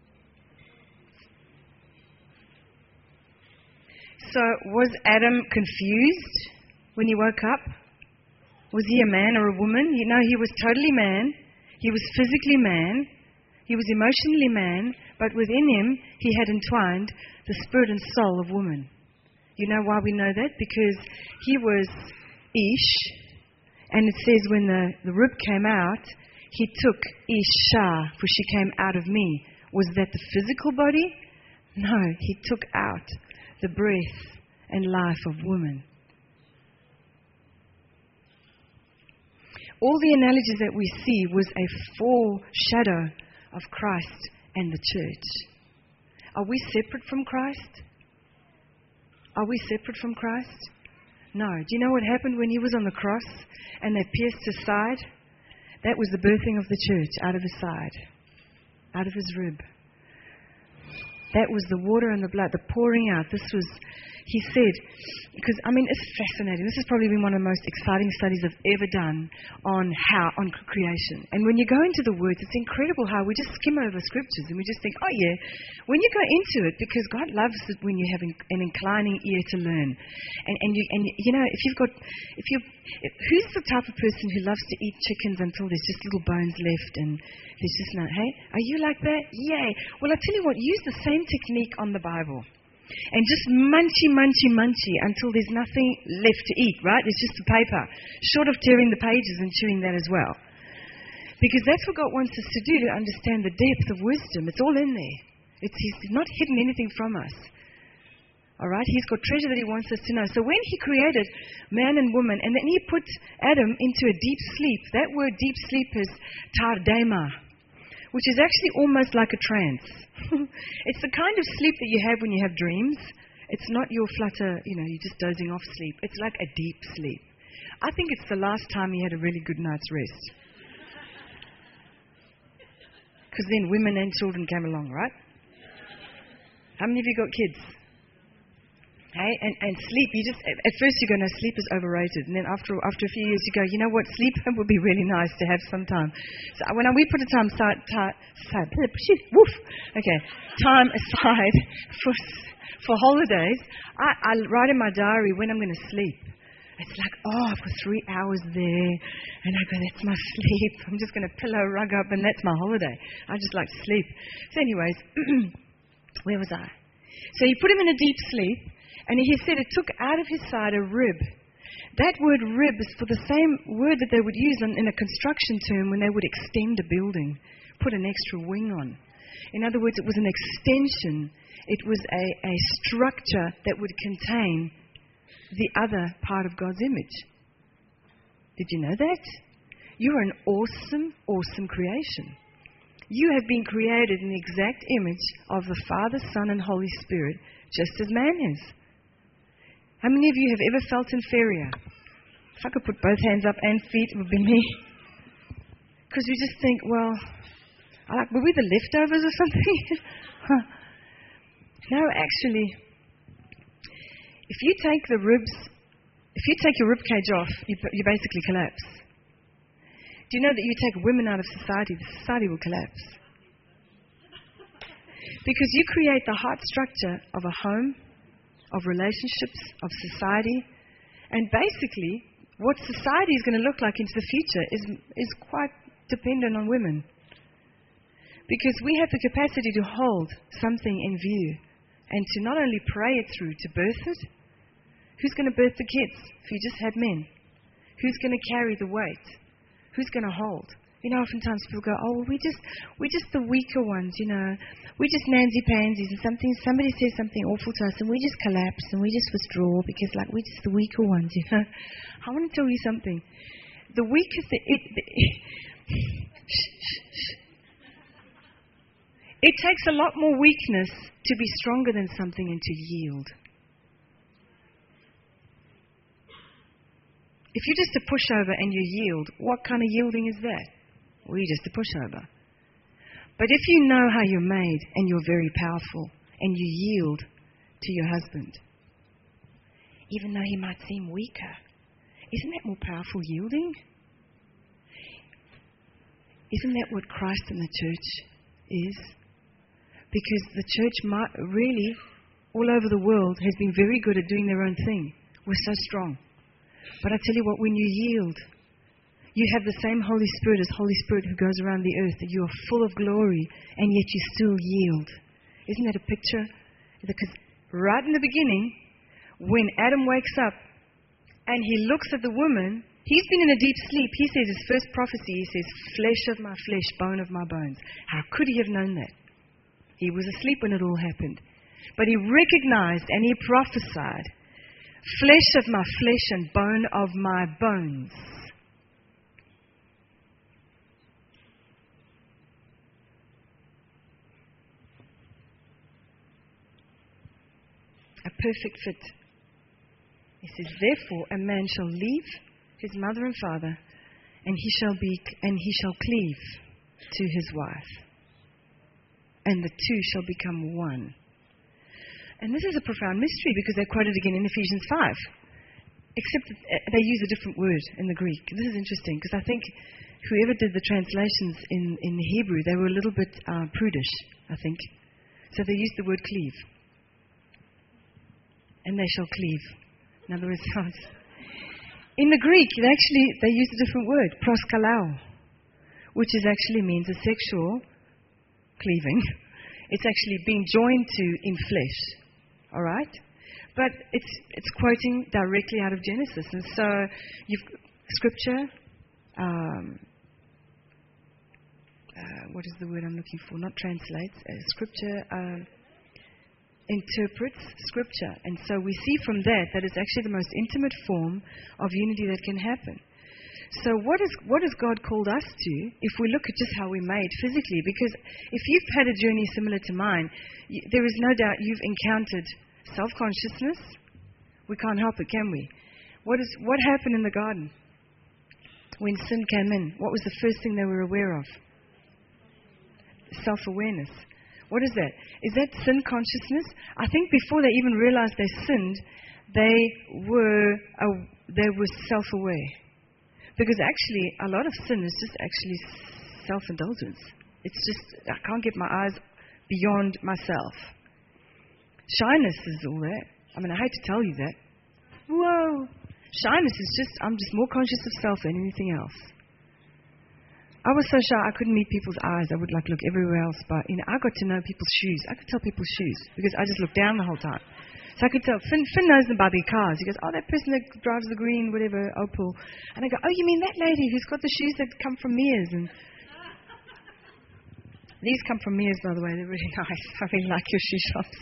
So was Adam confused when he woke up? Was he a man or a woman? He was totally man. He was physically man. He was emotionally man. But within him, he had entwined the spirit and soul of woman. You know why we know that? Because he was Ish. And it says when the rib came out, he took Isha, for she came out of me. Was that the physical body? No, he took out the breath and life of woman. All the analogies that we see was a foreshadow of Christ and the church. Are we separate from Christ? Are we separate from Christ? No. Do you know what happened when he was on the cross and they pierced his side? That was the birthing of the church out of his side, out of his rib. That was the water and the blood, the pouring out. This was, he said, because, it's fascinating. This has probably been one of the most exciting studies I've ever done on creation. And when you go into the words, it's incredible how we just skim over scriptures and we just think, oh yeah, when you go into it, because God loves it when you have an inclining ear to learn. Who's the type of person who loves to eat chickens until there's just little bones left and there's just no, hey, are you like that? Yay. Well, I tell you what, use the same technique on the Bible. And just munchy until there's nothing left to eat, right? It's just the paper. Short of tearing the pages and chewing that as well. Because that's what God wants us to do, to understand the depth of wisdom. It's all in there. He's not hidden anything from us. All right? He's got treasure that he wants us to know. So when he created man and woman, and then he put Adam into a deep sleep, that word deep sleep is tardema, which is actually almost like a trance. It's the kind of sleep that you have when you have dreams. It's not your flutter, you're just dozing off sleep. It's like a deep sleep. I think it's the last time you had a really good night's rest. Because then women and children came along, right? How many of you got kids? Hey, and sleep, at first you go, no, sleep is overrated. And then after a few years you go, you know what, sleep would be really nice to have some time. So when we put time aside for holidays, I write in my diary when I'm going to sleep. It's like, I've got 3 hours there. And I go, that's my sleep. I'm just going to pillow, rug up, and that's my holiday. I just like to sleep. So anyways, where was I? So he put him in a deep sleep. And he said it took out of his side a rib. That word rib is for the same word that they would use in a construction term when they would extend a building, put an extra wing on. In other words, it was an extension. It was a structure that would contain the other part of God's image. Did you know that? You're an awesome, awesome creation. You have been created in the exact image of the Father, Son, and Holy Spirit, just as man is. How many of you have ever felt inferior? If I could put both hands up and feet, it would be me. Because we just think, well, were we the leftovers or something? No, actually, if you take your rib cage off, you basically collapse. Do you know that you take women out of society, the society will collapse? Because you create the heart structure of a home, of relationships, of society. And basically, what society is going to look like into the future is quite dependent on women. Because we have the capacity to hold something in view and to not only pray it through, to birth it. Who's going to birth the kids if you just had men? Who's going to carry the weight? Who's going to hold? Oftentimes people go, we're just the weaker ones, We're just Nancy-pansies, and somebody says something awful to us, and we just collapse, and we just withdraw, because, we're just the weaker ones, I want to tell you something. The weakest... It takes a lot more weakness to be stronger than something and to yield. If you're just a pushover and you yield, what kind of yielding is that? Well, you're just a pushover. But if you know how you're made and you're very powerful and you yield to your husband, even though he might seem weaker, isn't that more powerful yielding? Isn't that what Christ and the church is? Because the church really, all over the world, has been very good at doing their own thing. We're so strong. But I tell you what, when you yield, you have the same Holy Spirit as Holy Spirit who goes around the earth, that you are full of glory, and yet you still yield. Isn't that a picture? Because right in the beginning, when Adam wakes up and he looks at the woman, he's been in a deep sleep. He says his first prophecy, he says, flesh of my flesh, bone of my bones. How could he have known that? He was asleep when it all happened. But he recognized and he prophesied, flesh of my flesh and bone of my bones. A perfect fit. He says, therefore a man shall leave his mother and father, and he shall cleave to his wife, and the two shall become one. And this is a profound mystery because they quote it again in Ephesians 5. Except that they use a different word in the Greek. This is interesting because I think whoever did the translations in Hebrew, they were a little bit prudish, I think. So they used the word cleave. And they shall cleave. In other words, in the Greek, they use a different word, proskalao, which actually means a sexual cleaving. It's actually being joined to in flesh. All right? But it's quoting directly out of Genesis. And so you've Scripture, what is the word I'm looking for? Not translates. Scripture interprets Scripture. And so we see from that it's actually the most intimate form of unity that can happen. So what has God called us to if we look at just how we're made physically? Because if you've had a journey similar to mine, there is no doubt you've encountered self-consciousness. We can't help it, can we? What happened in the garden? When sin came in, what was the first thing they were aware of? Self-awareness. What is that? Is that sin consciousness? I think before they even realized they sinned, they were self-aware. Because actually, a lot of sin is just actually self-indulgence. It's just, I can't get my eyes beyond myself. Shyness is all that. I mean, I hate to tell you that. Whoa. Shyness is just, I'm just more conscious of self than anything else. I was so shy, I couldn't meet people's eyes. I would look everywhere else. But, I got to know people's shoes. I could tell people's shoes because I just looked down the whole time. So I could tell. Finn knows them by their cars. He goes, oh, that person that drives the green, whatever, Opel. And I go, oh, you mean that lady who's got the shoes that come from Mears? And these come from Mears, by the way. They're really nice. I really like your shoe shops.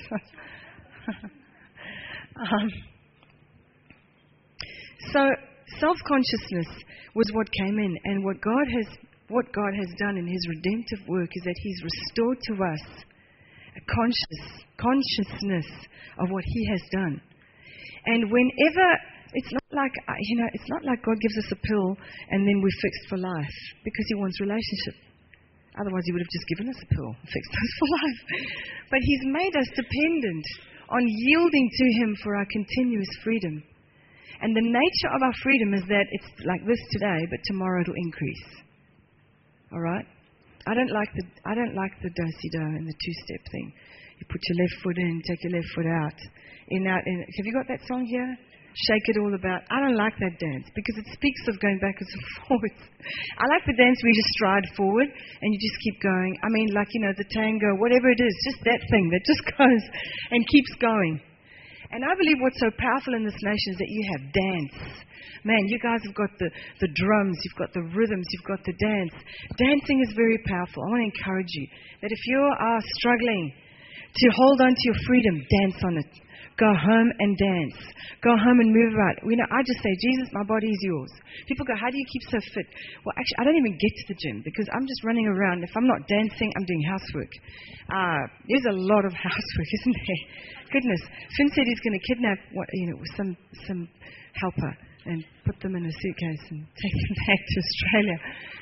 So self-consciousness was what came in. And what God has done in His redemptive work is that He's restored to us a consciousness of what He has done. And whenever, it's not like God gives us a pill and then we're fixed for life because He wants relationship. Otherwise He would have just given us a pill and fixed us for life. But He's made us dependent on yielding to Him for our continuous freedom. And the nature of our freedom is that it's like this today, but tomorrow it'll increase. All right? I don't like the do-si-do and the two-step thing. You put your left foot in, take your left foot out. In, out, in. Have you got that song here? Shake it all about. I don't like that dance because it speaks of going backwards and forwards. I like the dance where you just stride forward and you just keep going. I mean, the tango, whatever it is, just that thing that just goes and keeps going. And I believe what's so powerful in this nation is that you have dance. Man, you guys have got the drums, you've got the rhythms, you've got the dance. Dancing is very powerful. I want to encourage you that if you are struggling to hold on to your freedom, dance on it. Go home and dance. Go home and move about. I just say, Jesus, my body is yours. People go, how do you keep so fit? Well, actually, I don't even get to the gym because I'm just running around. If I'm not dancing, I'm doing housework. There's a lot of housework, isn't there? Goodness. Finn said he's going to kidnap some helper and put them in a suitcase and take them back to Australia.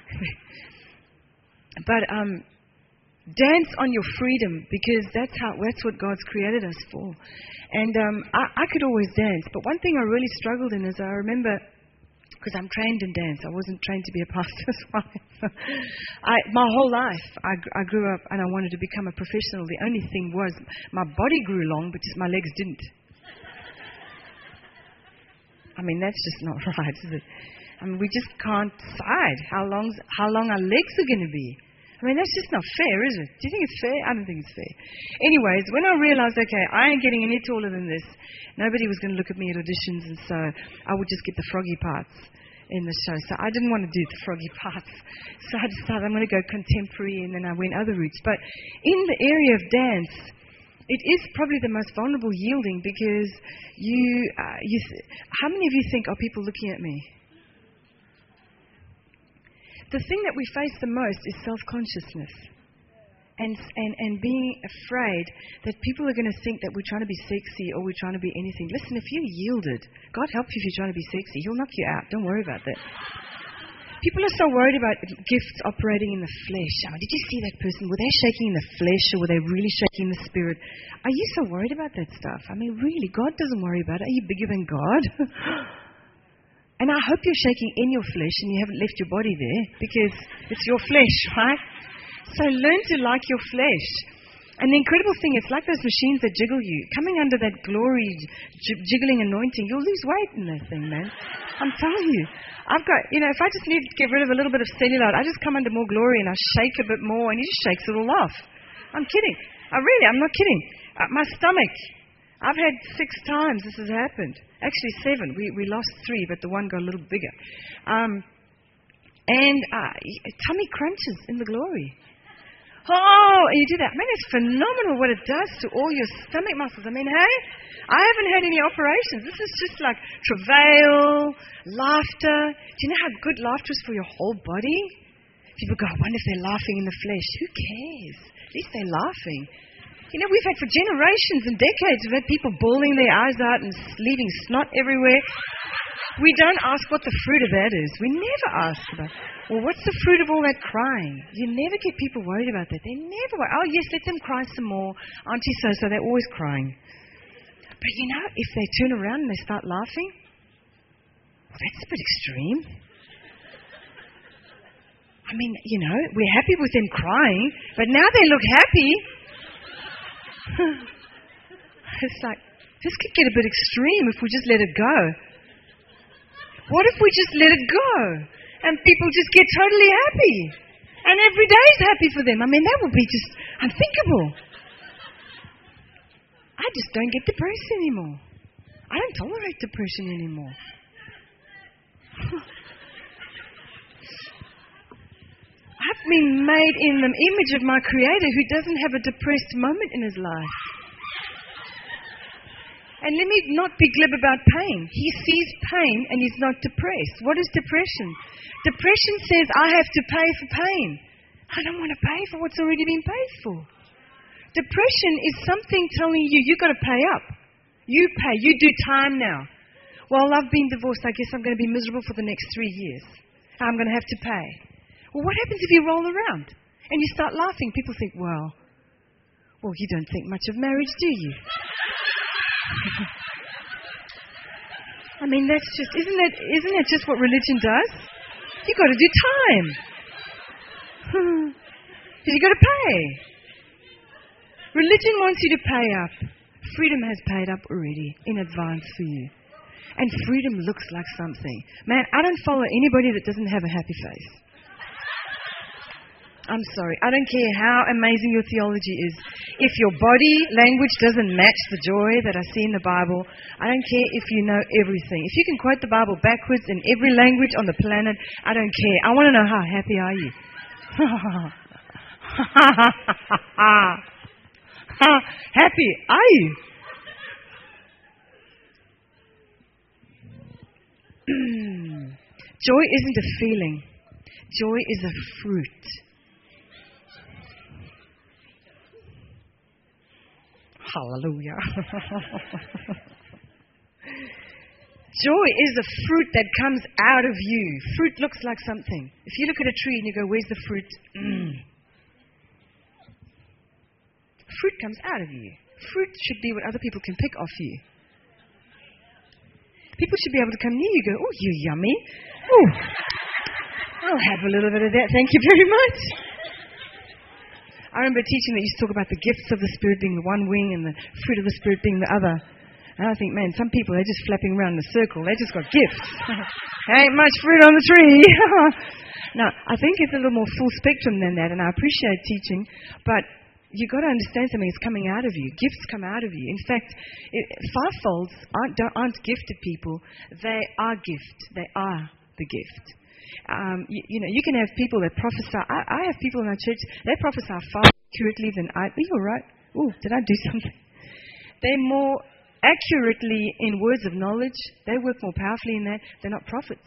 But dance on your freedom because that's what God's created us for. And I could always dance, but one thing I really struggled in is I remember, because I'm trained in dance, I wasn't trained to be a pastor's wife. My whole life, I grew up and I wanted to become a professional. The only thing was my body grew long, but just my legs didn't. I mean, that's just not right, is it? I mean, we just can't decide how long our legs are going to be. I mean, that's just not fair, is it? Do you think it's fair? I don't think it's fair. Anyways, when I realized, okay, I ain't getting any taller than this, nobody was going to look at me at auditions, and so I would just get the froggy parts in the show. So I didn't want to do the froggy parts. So I decided I'm going to go contemporary, and then I went other routes. But in the area of dance, it is probably the most vulnerable yielding because how many of you think, are people looking at me? The thing that we face the most is self-consciousness and being afraid that people are going to think that we're trying to be sexy or we're trying to be anything. Listen, if you're yielded, God help you if you're trying to be sexy. He'll knock you out. Don't worry about that. People are so worried about gifts operating in the flesh. Oh, did you see that person? Were they shaking in the flesh or were they really shaking in the spirit? Are you so worried about that stuff? I mean, really, God doesn't worry about it. Are you bigger than God? And I hope you're shaking in your flesh and you haven't left your body there because it's your flesh, right? So learn to like your flesh. And the incredible thing, it's like those machines that jiggle you. Coming under that glory, jiggling anointing, you'll lose weight in that thing, man. I'm telling you. I've got, if I just need to get rid of a little bit of cellulite, I just come under more glory and I shake a bit more and he just shakes it all off. I'm kidding. I'm not kidding. My stomach, I've had 6 times this has happened. Actually 7. We lost 3, but the one got a little bigger. Tummy crunches in the glory. Oh, and you do that. Man, it's phenomenal what it does to all your stomach muscles. I mean, hey, I haven't had any operations. This is just like travail, laughter. Do you know how good laughter is for your whole body? People go, I wonder if they're laughing in the flesh. Who cares? At least they're laughing. We've had for generations and decades, we've had people bawling their eyes out and leaving snot everywhere. We don't ask what the fruit of that is. We never ask about, well, what's the fruit of all that crying? You never get people worried about that. They never worry. Oh, yes, let them cry some more. Auntie so-so, they're always crying. But if they turn around and they start laughing, well, that's a bit extreme. I mean, we're happy with them crying, but now they look happy. It's like, this could get a bit extreme if we just let it go. What if we just let it go and people just get totally happy and every day is happy for them? I mean, that would be just unthinkable. I just don't get depressed anymore. I don't tolerate depression anymore. I've been made in the image of my Creator who doesn't have a depressed moment in his life. And let me not be glib about pain. He sees pain and he's not depressed. What is depression? Depression says, I have to pay for pain. I don't want to pay for what's already been paid for. Depression is something telling you, you've got to pay up. You pay. You do time now. Well, I've been divorced. I guess I'm going to be miserable for the next 3 years. I'm going to have to pay. Well, what happens if you roll around and you start laughing? People think, well, you don't think much of marriage, do you? I mean, that's just, isn't that just what religion does? You've got to do time. You've got to pay. Religion wants you to pay up. Freedom has paid up already in advance for you. And freedom looks like something. Man, I don't follow anybody that doesn't have a happy face. I'm sorry. I don't care how amazing your theology is. If your body language doesn't match the joy that I see in the Bible, I don't care if you know everything. If you can quote the Bible backwards in every language on the planet, I don't care. I want to know, how happy are you? Happy are you? Joy isn't a feeling. Joy is a fruit. Hallelujah. Joy is a fruit that comes out of you. Fruit looks like something. If you look at a tree and you go, where's the fruit? Fruit comes out of you. Fruit should be what other people can pick off you. People should be able to come near you and go, oh, you're yummy. Oh, I'll have a little bit of that. Thank you very much. I remember teaching that used to talk about the gifts of the Spirit being the one wing and the fruit of the Spirit being the other. And I think, man, some people, they're just flapping around in a circle. They just got gifts. Ain't much fruit on the tree. No, I think it's a little more full spectrum than that, and I appreciate teaching, but you've got to understand something is coming out of you. Gifts come out of you. In fact, fivefolds aren't gifted people. They are gift. They are the gift. You can have people that prophesy. I have people in our church, they prophesy far more accurately than I. Are you all right? Oh, did I do something? They're more accurately in words of knowledge. They work more powerfully in that. They're not prophets.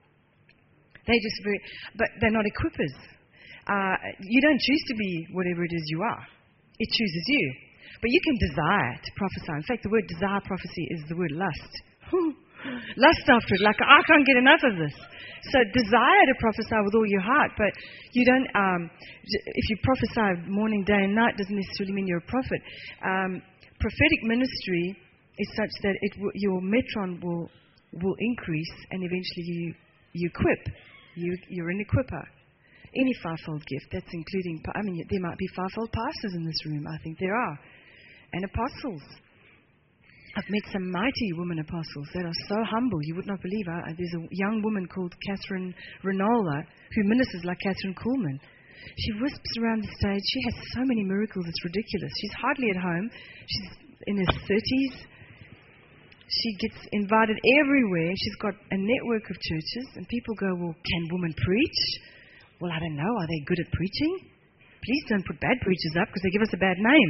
But they're not equippers. You don't choose to be whatever it is you are. It chooses you. But you can desire to prophesy. In fact, the word desire prophecy is the word lust. lust after it, like I can't get enough of this. So desire to prophesy with all your heart, but you don't. If you prophesy morning, day, and night, doesn't necessarily mean you're a prophet. Prophetic ministry is such that your metron will increase, and eventually you equip. You're an equipper. Any fivefold gift, that's including. I mean, there might be fivefold pastors in this room. I think there are, and apostles. I've met some mighty women apostles that are so humble, you would not believe. There's a young woman called Catherine Renola who ministers like Catherine Kuhlman. She wisps around the stage. She has so many miracles, it's ridiculous. She's hardly at home. She's in her 30s. She gets invited everywhere. She's got a network of churches, and people go, well, can women preach? Well, I don't know. Are they good at preaching? Please don't put bad preachers up because they give us a bad name.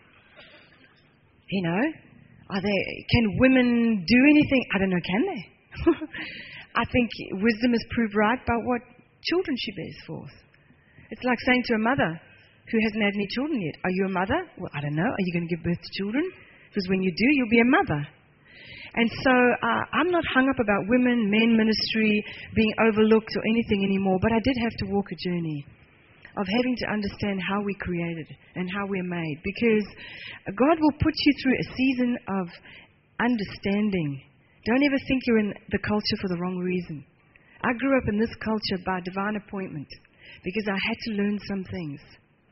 You know? Can women do anything? I don't know, can they? I think wisdom is proved right by what children she bears forth. It's like saying to a mother who hasn't had any children yet, are you a mother? Well, I don't know. Are you going to give birth to children? Because when you do, you'll be a mother. And so I'm not hung up about women, men ministry, being overlooked or anything anymore, but I did have to walk a journey of having to understand how we're created and how we're made. Because God will put you through a season of understanding. Don't ever think you're in the culture for the wrong reason. I grew up in this culture by divine appointment because I had to learn some things.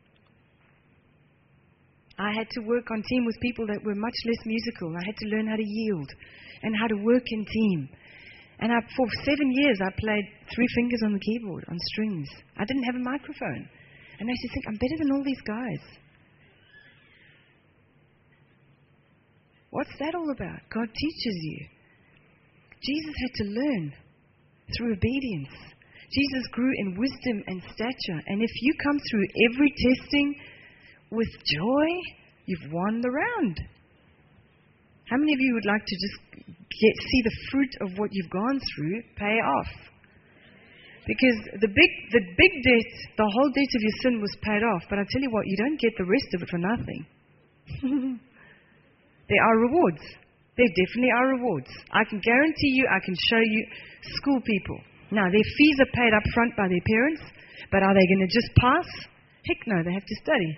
I had to work on team with people that were much less musical. I had to learn how to yield and how to work in team. And for 7 years, I played 3 fingers on the keyboard, on strings. I didn't have a microphone. And I used to think, I'm better than all these guys. What's that all about? God teaches you. Jesus had to learn through obedience. Jesus grew in wisdom and stature. And if you come through every testing with joy, you've won the round. How many of you would like to just see the fruit of what you've gone through pay off? Because the big debt, the whole debt of your sin was paid off. But I tell you what, you don't get the rest of it for nothing. There are rewards. There definitely are rewards. I can guarantee you, I can show you school people. Now, their fees are paid up front by their parents, but are they going to just pass? Heck no, they have to study.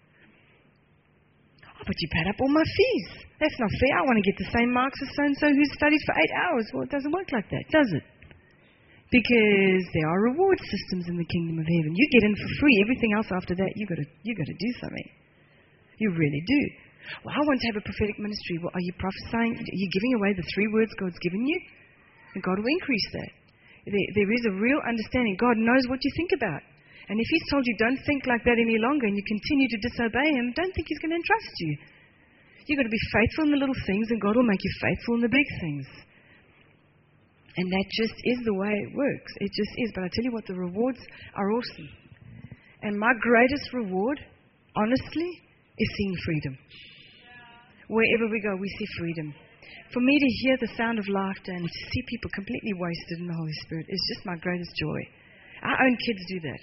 Oh, but you paid up all my fees. That's not fair. I want to get the same marks as so-and-so who studied for 8 hours. Well, it doesn't work like that, does it? Because there are reward systems in the kingdom of heaven. You get in for free. Everything else after that, you got to do something. You really do. Well, I want to have a prophetic ministry. Well, are you prophesying? Are you giving away the 3 words God's given you? And God will increase that. There is a real understanding. God knows what you think about. And if He's told you don't think like that any longer and you continue to disobey Him, don't think He's going to entrust you. You've got to be faithful in the little things and God will make you faithful in the big things. And that just is the way it works. It just is. But I tell you what, the rewards are awesome. And my greatest reward, honestly, is seeing freedom. Wherever we go, we see freedom. For me to hear the sound of laughter and to see people completely wasted in the Holy Spirit is just my greatest joy. Our own kids do that.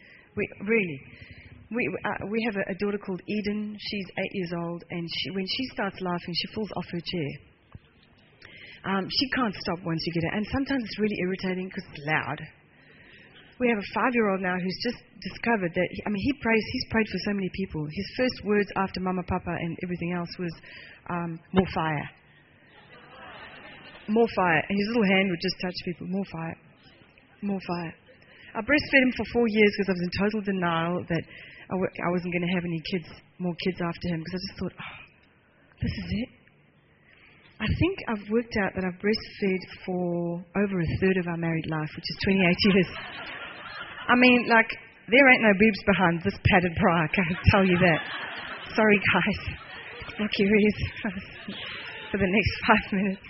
We have a daughter called Eden. She's 8 years old, and when she starts laughing, she falls off her chair. She can't stop once you get her, and sometimes it's really irritating because it's loud. We have a 5-year-old now who's just discovered that, he's prayed for so many people. His first words after Mama, Papa, and everything else was, more fire. More fire. And his little hand would just touch people. More fire. More fire. I breastfed him for 4 years because I was in total denial that I wasn't going to have any more kids after him, because I just thought, this is it. I think I've worked out that I've breastfed for over a third of our married life, which is 28 years. There ain't no boobs behind this padded bra, I can tell you that. Sorry, guys. Look your ears for the next 5 minutes.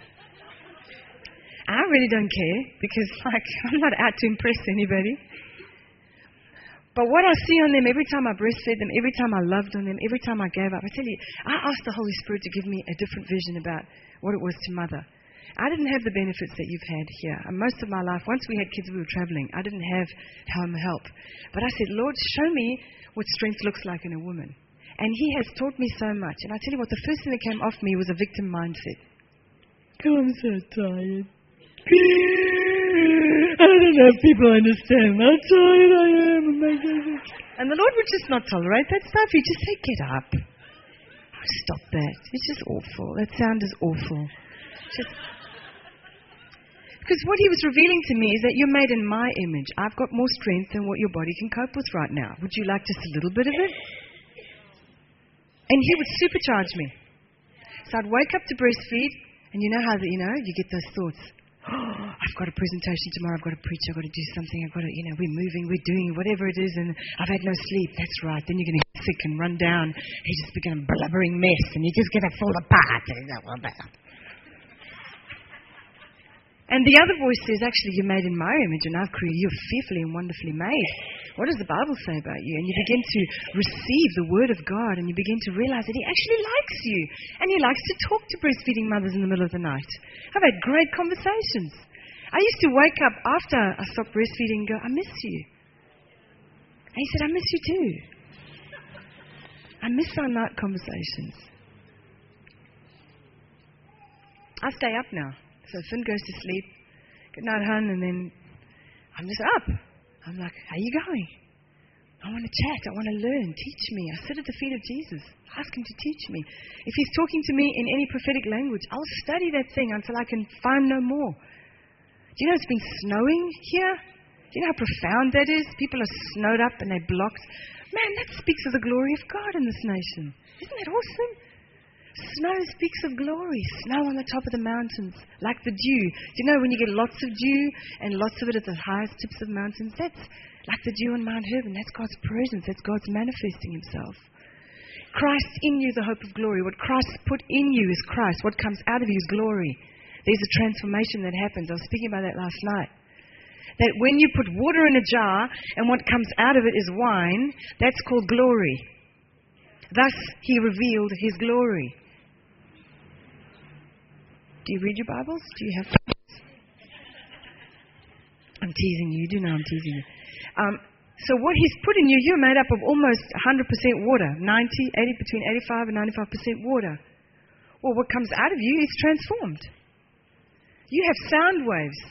I really don't care, because I'm not out to impress anybody. But what I see on them every time I breastfed them, every time I loved on them, every time I gave up, I tell you, I asked the Holy Spirit to give me a different vision about what it was to mother. I didn't have the benefits that you've had here. And most of my life, once we had kids, we were traveling. I didn't have home help. But I said, Lord, show me what strength looks like in a woman. And He has taught me so much. And I tell you what, the first thing that came off me was a victim mindset. I'm so tired. I don't know if people understand how tired I am. And the Lord would just not tolerate that stuff. He'd just say, get up. Oh, stop that. It's just awful. That sound is awful. Because what He was revealing to me is that you're made in my image. I've got more strength than what your body can cope with right now. Would you like just a little bit of it? And He would supercharge me. So I'd wake up to breastfeed, and you know how you get those thoughts. Oh, I've got a presentation tomorrow, I've got to preach, I've got to do something, I've got to, we're moving, we're doing whatever it is, and I've had no sleep. That's right. Then you're going to get sick and run down. You just become a blubbering mess, and you're just going to fall apart. And the other voice says, actually, you're made in my image, and I've created you fearfully and wonderfully made. What does the Bible say about you? And you begin to receive the Word of God, and you begin to realize that He actually likes you. And He likes to talk to breastfeeding mothers in the middle of the night. I've had great conversations. I used to wake up after I stopped breastfeeding and go, I miss you. And He said, I miss you too. I miss our night conversations. I stay up now. So Finn goes to sleep. Good night, hon. And then I'm just up. I'm like, how are you going? I want to chat. I want to learn. Teach me. I sit at the feet of Jesus. Ask Him to teach me. If He's talking to me in any prophetic language, I'll study that thing until I can find no more. Do you know it's been snowing here? Do you know how profound that is? People are snowed up and they're blocked. Man, that speaks of the glory of God in this nation. Isn't that awesome? Snow speaks of glory. Snow on the top of the mountains, like the dew. Do you know when you get lots of dew and lots of it at the highest tips of mountains? That's like the dew on Mount Hermon. That's God's presence. That's God's manifesting Himself. Christ in you, the hope of glory. What Christ put in you is Christ. What comes out of you is glory. There's a transformation that happens. I was speaking about that last night. That when you put water in a jar and what comes out of it is wine, that's called glory. Thus He revealed His glory. Do you read your Bibles? Do you have Bibles? I'm teasing you. You do know I'm teasing you. So what He's put in you, you're made up of almost 100% water. 80, between 85 and 95% water. Well, what comes out of you is transformed. You have sound waves.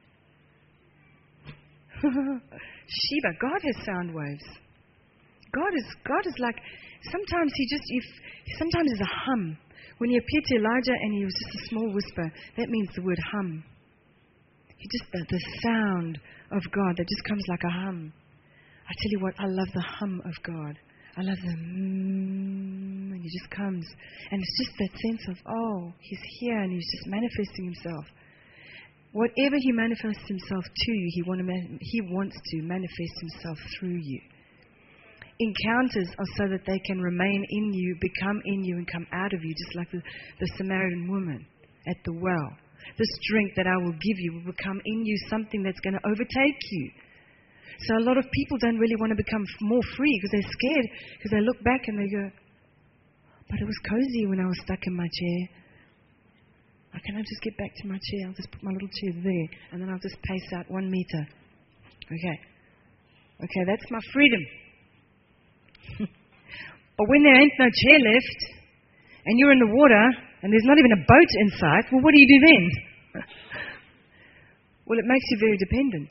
Sheba, God has sound waves. God is like, sometimes sometimes there's a hum. When He appeared to Elijah and he was just a small whisper, that means the word hum. The sound of God that just comes like a hum. I tell you what, I love the hum of God. I love the and He just comes. And it's just that sense of, oh, He's here and He's just manifesting Himself. Whatever He manifests Himself to you, He wants to manifest Himself through you. Encounters are so that they can remain in you, become in you, and come out of you, just like the Samaritan woman at the well. This drink that I will give you will become in you something that's going to overtake you. So a lot of people don't really want to become more free because they're scared, because they look back and they go, but it was cozy when I was stuck in my chair. Why can't I just get back to my chair? I'll just put my little chair there, and then I'll just pace out 1 meter. Okay, that's my freedom. But when there ain't no chair left, and you're in the water, and there's not even a boat in sight, well, what do you do then? Well, it makes you very dependent.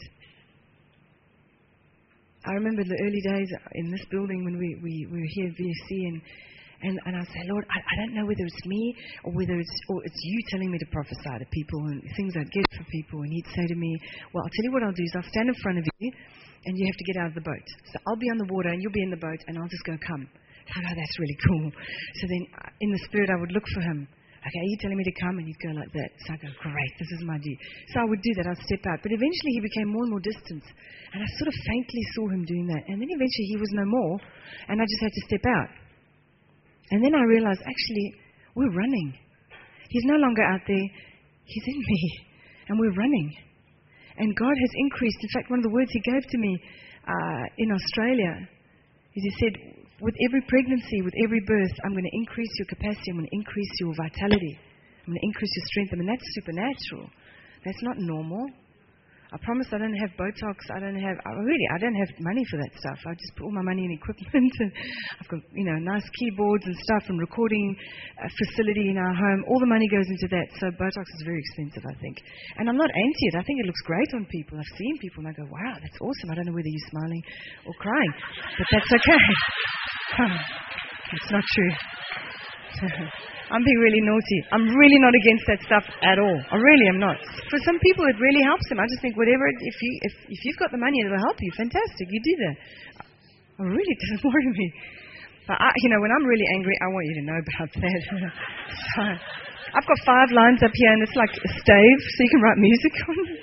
I remember the early days in this building when we were here at VSC, and I'd say, Lord, I don't know whether it's me or whether it's you telling me to prophesy to people and things I'd get for people. And He'd say to me, well, I'll tell you what I'll do is I'll stand in front of you, and you have to get out of the boat. So I'll be on the water, and you'll be in the boat, and I'll just go, come. So I go, that's really cool. So then in the Spirit, I would look for Him. Okay, are you telling me to come? And He'd go like that. So I go, great, this is my deal. So I would do that. I'd step out. But eventually He became more and more distant. And I sort of faintly saw Him doing that. And then eventually He was no more. And I just had to step out. And then I realized, actually, we're running. He's no longer out there. He's in me. And we're running. And God has increased. In fact, one of the words He gave to me in Australia is He said, with every pregnancy, with every birth, I'm going to increase your capacity. I'm going to increase your vitality. I'm going to increase your strength. I mean, that's supernatural. That's not normal. I promise I don't have Botox. I don't have money for that stuff. I just put all my money in equipment. And I've got, nice keyboards and stuff and recording facility in our home. All the money goes into that. So Botox is very expensive, I think. And I'm not anti it. I think it looks great on people. I've seen people and I go, wow, that's awesome. I don't know whether you're smiling or crying. But that's okay. It's not true. I'm being really naughty. I'm really not against that stuff at all. I really am not. For some people, it really helps them. I just think if you've got the money, it'll help you. Fantastic, you do that. It really doesn't worry me. But when I'm really angry, I want you to know about that. So, I've got 5 lines up here, and it's like a stave, so you can write music on it.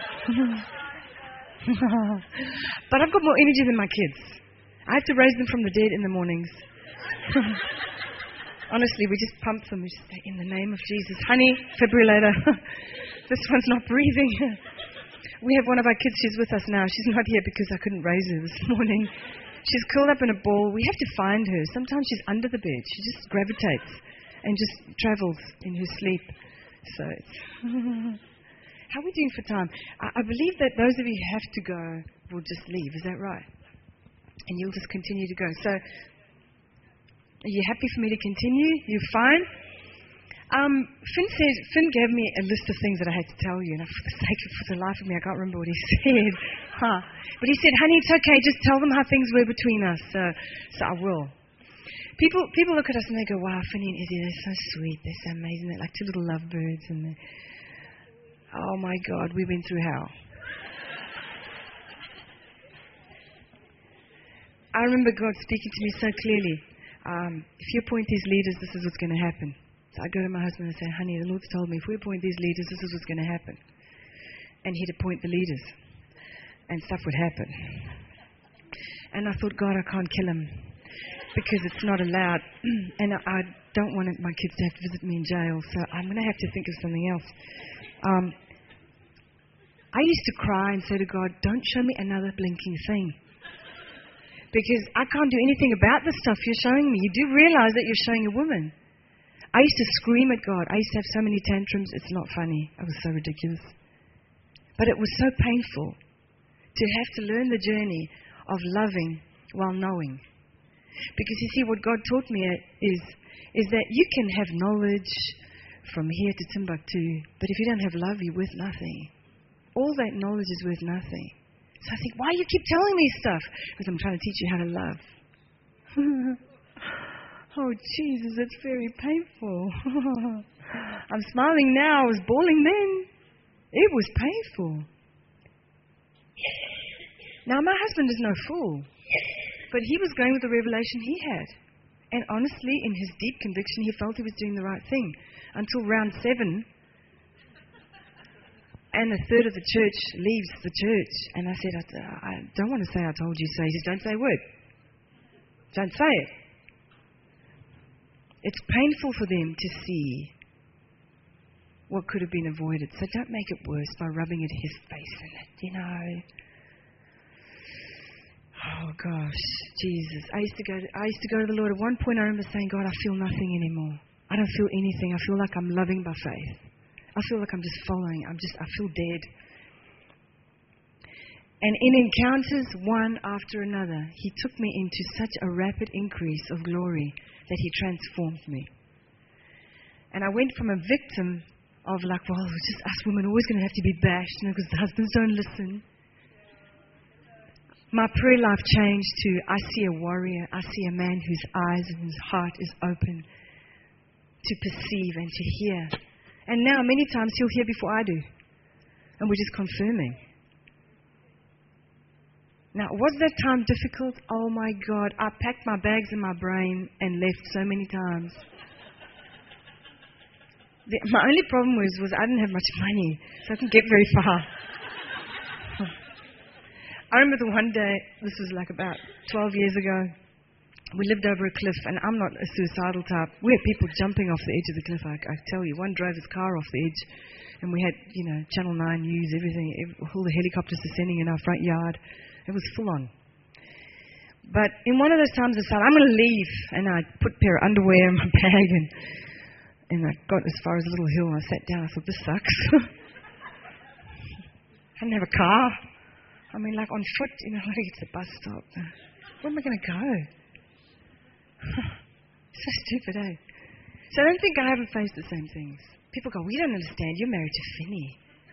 But I've got more energy than my kids. I have to raise them from the dead in the mornings. Honestly, we just pump them. We just say, in the name of Jesus, honey, defibrillator. This one's not breathing. We have one of our kids. She's with us now. She's not here because I couldn't raise her this morning. She's curled up in a ball. We have to find her. Sometimes she's under the bed. She just gravitates and just travels in her sleep. So, how are we doing for time? I believe that those of you who have to go will just leave. Is that right? And you'll just continue to go. So, are you happy for me to continue? You're fine? Finn gave me a list of things that I had to tell you, and for the life of me, I can't remember what he said. But he said, honey, it's okay, just tell them how things were between us. So I will. People look at us and they go, wow, Finny and Izzy, they're so sweet, they're so amazing, they're like 2 little lovebirds, and oh my God, we went through hell. I remember God speaking to me so clearly. If you appoint these leaders, this is what's going to happen. So I go to my husband and say, honey, the Lord's told me if we appoint these leaders, this is what's going to happen. And he'd appoint the leaders. And stuff would happen. And I thought, God, I can't kill him. Because it's not allowed. And I don't want my kids to have to visit me in jail. So I'm going to have to think of something else. I used to cry and say to God, don't show me another blinking thing. Because I can't do anything about the stuff you're showing me. You do realize that you're showing a woman. I used to scream at God. I used to have so many tantrums. It's not funny. I was so ridiculous. But it was so painful to have to learn the journey of loving while knowing. Because you see, what God taught me is that you can have knowledge from here to Timbuktu, but if you don't have love, you're worth nothing. All that knowledge is worth nothing. So I think, why do you keep telling me stuff? Because I'm trying to teach you how to love. Oh, Jesus, that's very painful. I'm smiling now. I was bawling then. It was painful. Now, my husband is no fool. But he was going with the revelation he had. And honestly, in his deep conviction, he felt he was doing the right thing. Until round 7. And a third of the church leaves the church. And I said, I don't want to say I told you so. He says, don't say a word. Don't say it. It's painful for them to see what could have been avoided. So don't make it worse by rubbing his face in it, Oh gosh, Jesus. I used to go to the Lord. At one point I remember saying, God, I feel nothing anymore. I don't feel anything. I feel like I'm loving by faith. I feel like I'm just following. I feel dead. And in encounters one after another, he took me into such a rapid increase of glory that he transformed me. And I went from a victim of like, well, it's just us women always going to have to be bashed, because the husbands don't listen. My prayer life changed to, I see a warrior. I see a man whose eyes and whose heart is open to perceive and to hear. And now, many times, he'll hear before I do. And we're just confirming. Now, was that time difficult? Oh my God. I packed my bags in my brain and left so many times. My only problem was I didn't have much money, so I couldn't get very far. I remember the one day, this was like about 12 years ago, we lived over a cliff, and I'm not a suicidal type. We had people jumping off the edge of the cliff, I tell you. One drove his car off the edge, and we had, Channel 9 news, everything, all the helicopters descending in our front yard. It was full on. But in one of those times I said, I'm going to leave, and I put a pair of underwear in my bag, and I got as far as a little hill, and I sat down. I thought, this sucks. I didn't have a car. I mean, like on foot, like it's a bus stop. Where am I going to go? So stupid, eh? So I don't think I haven't faced the same things. People go, we don't understand. You're married to Finney.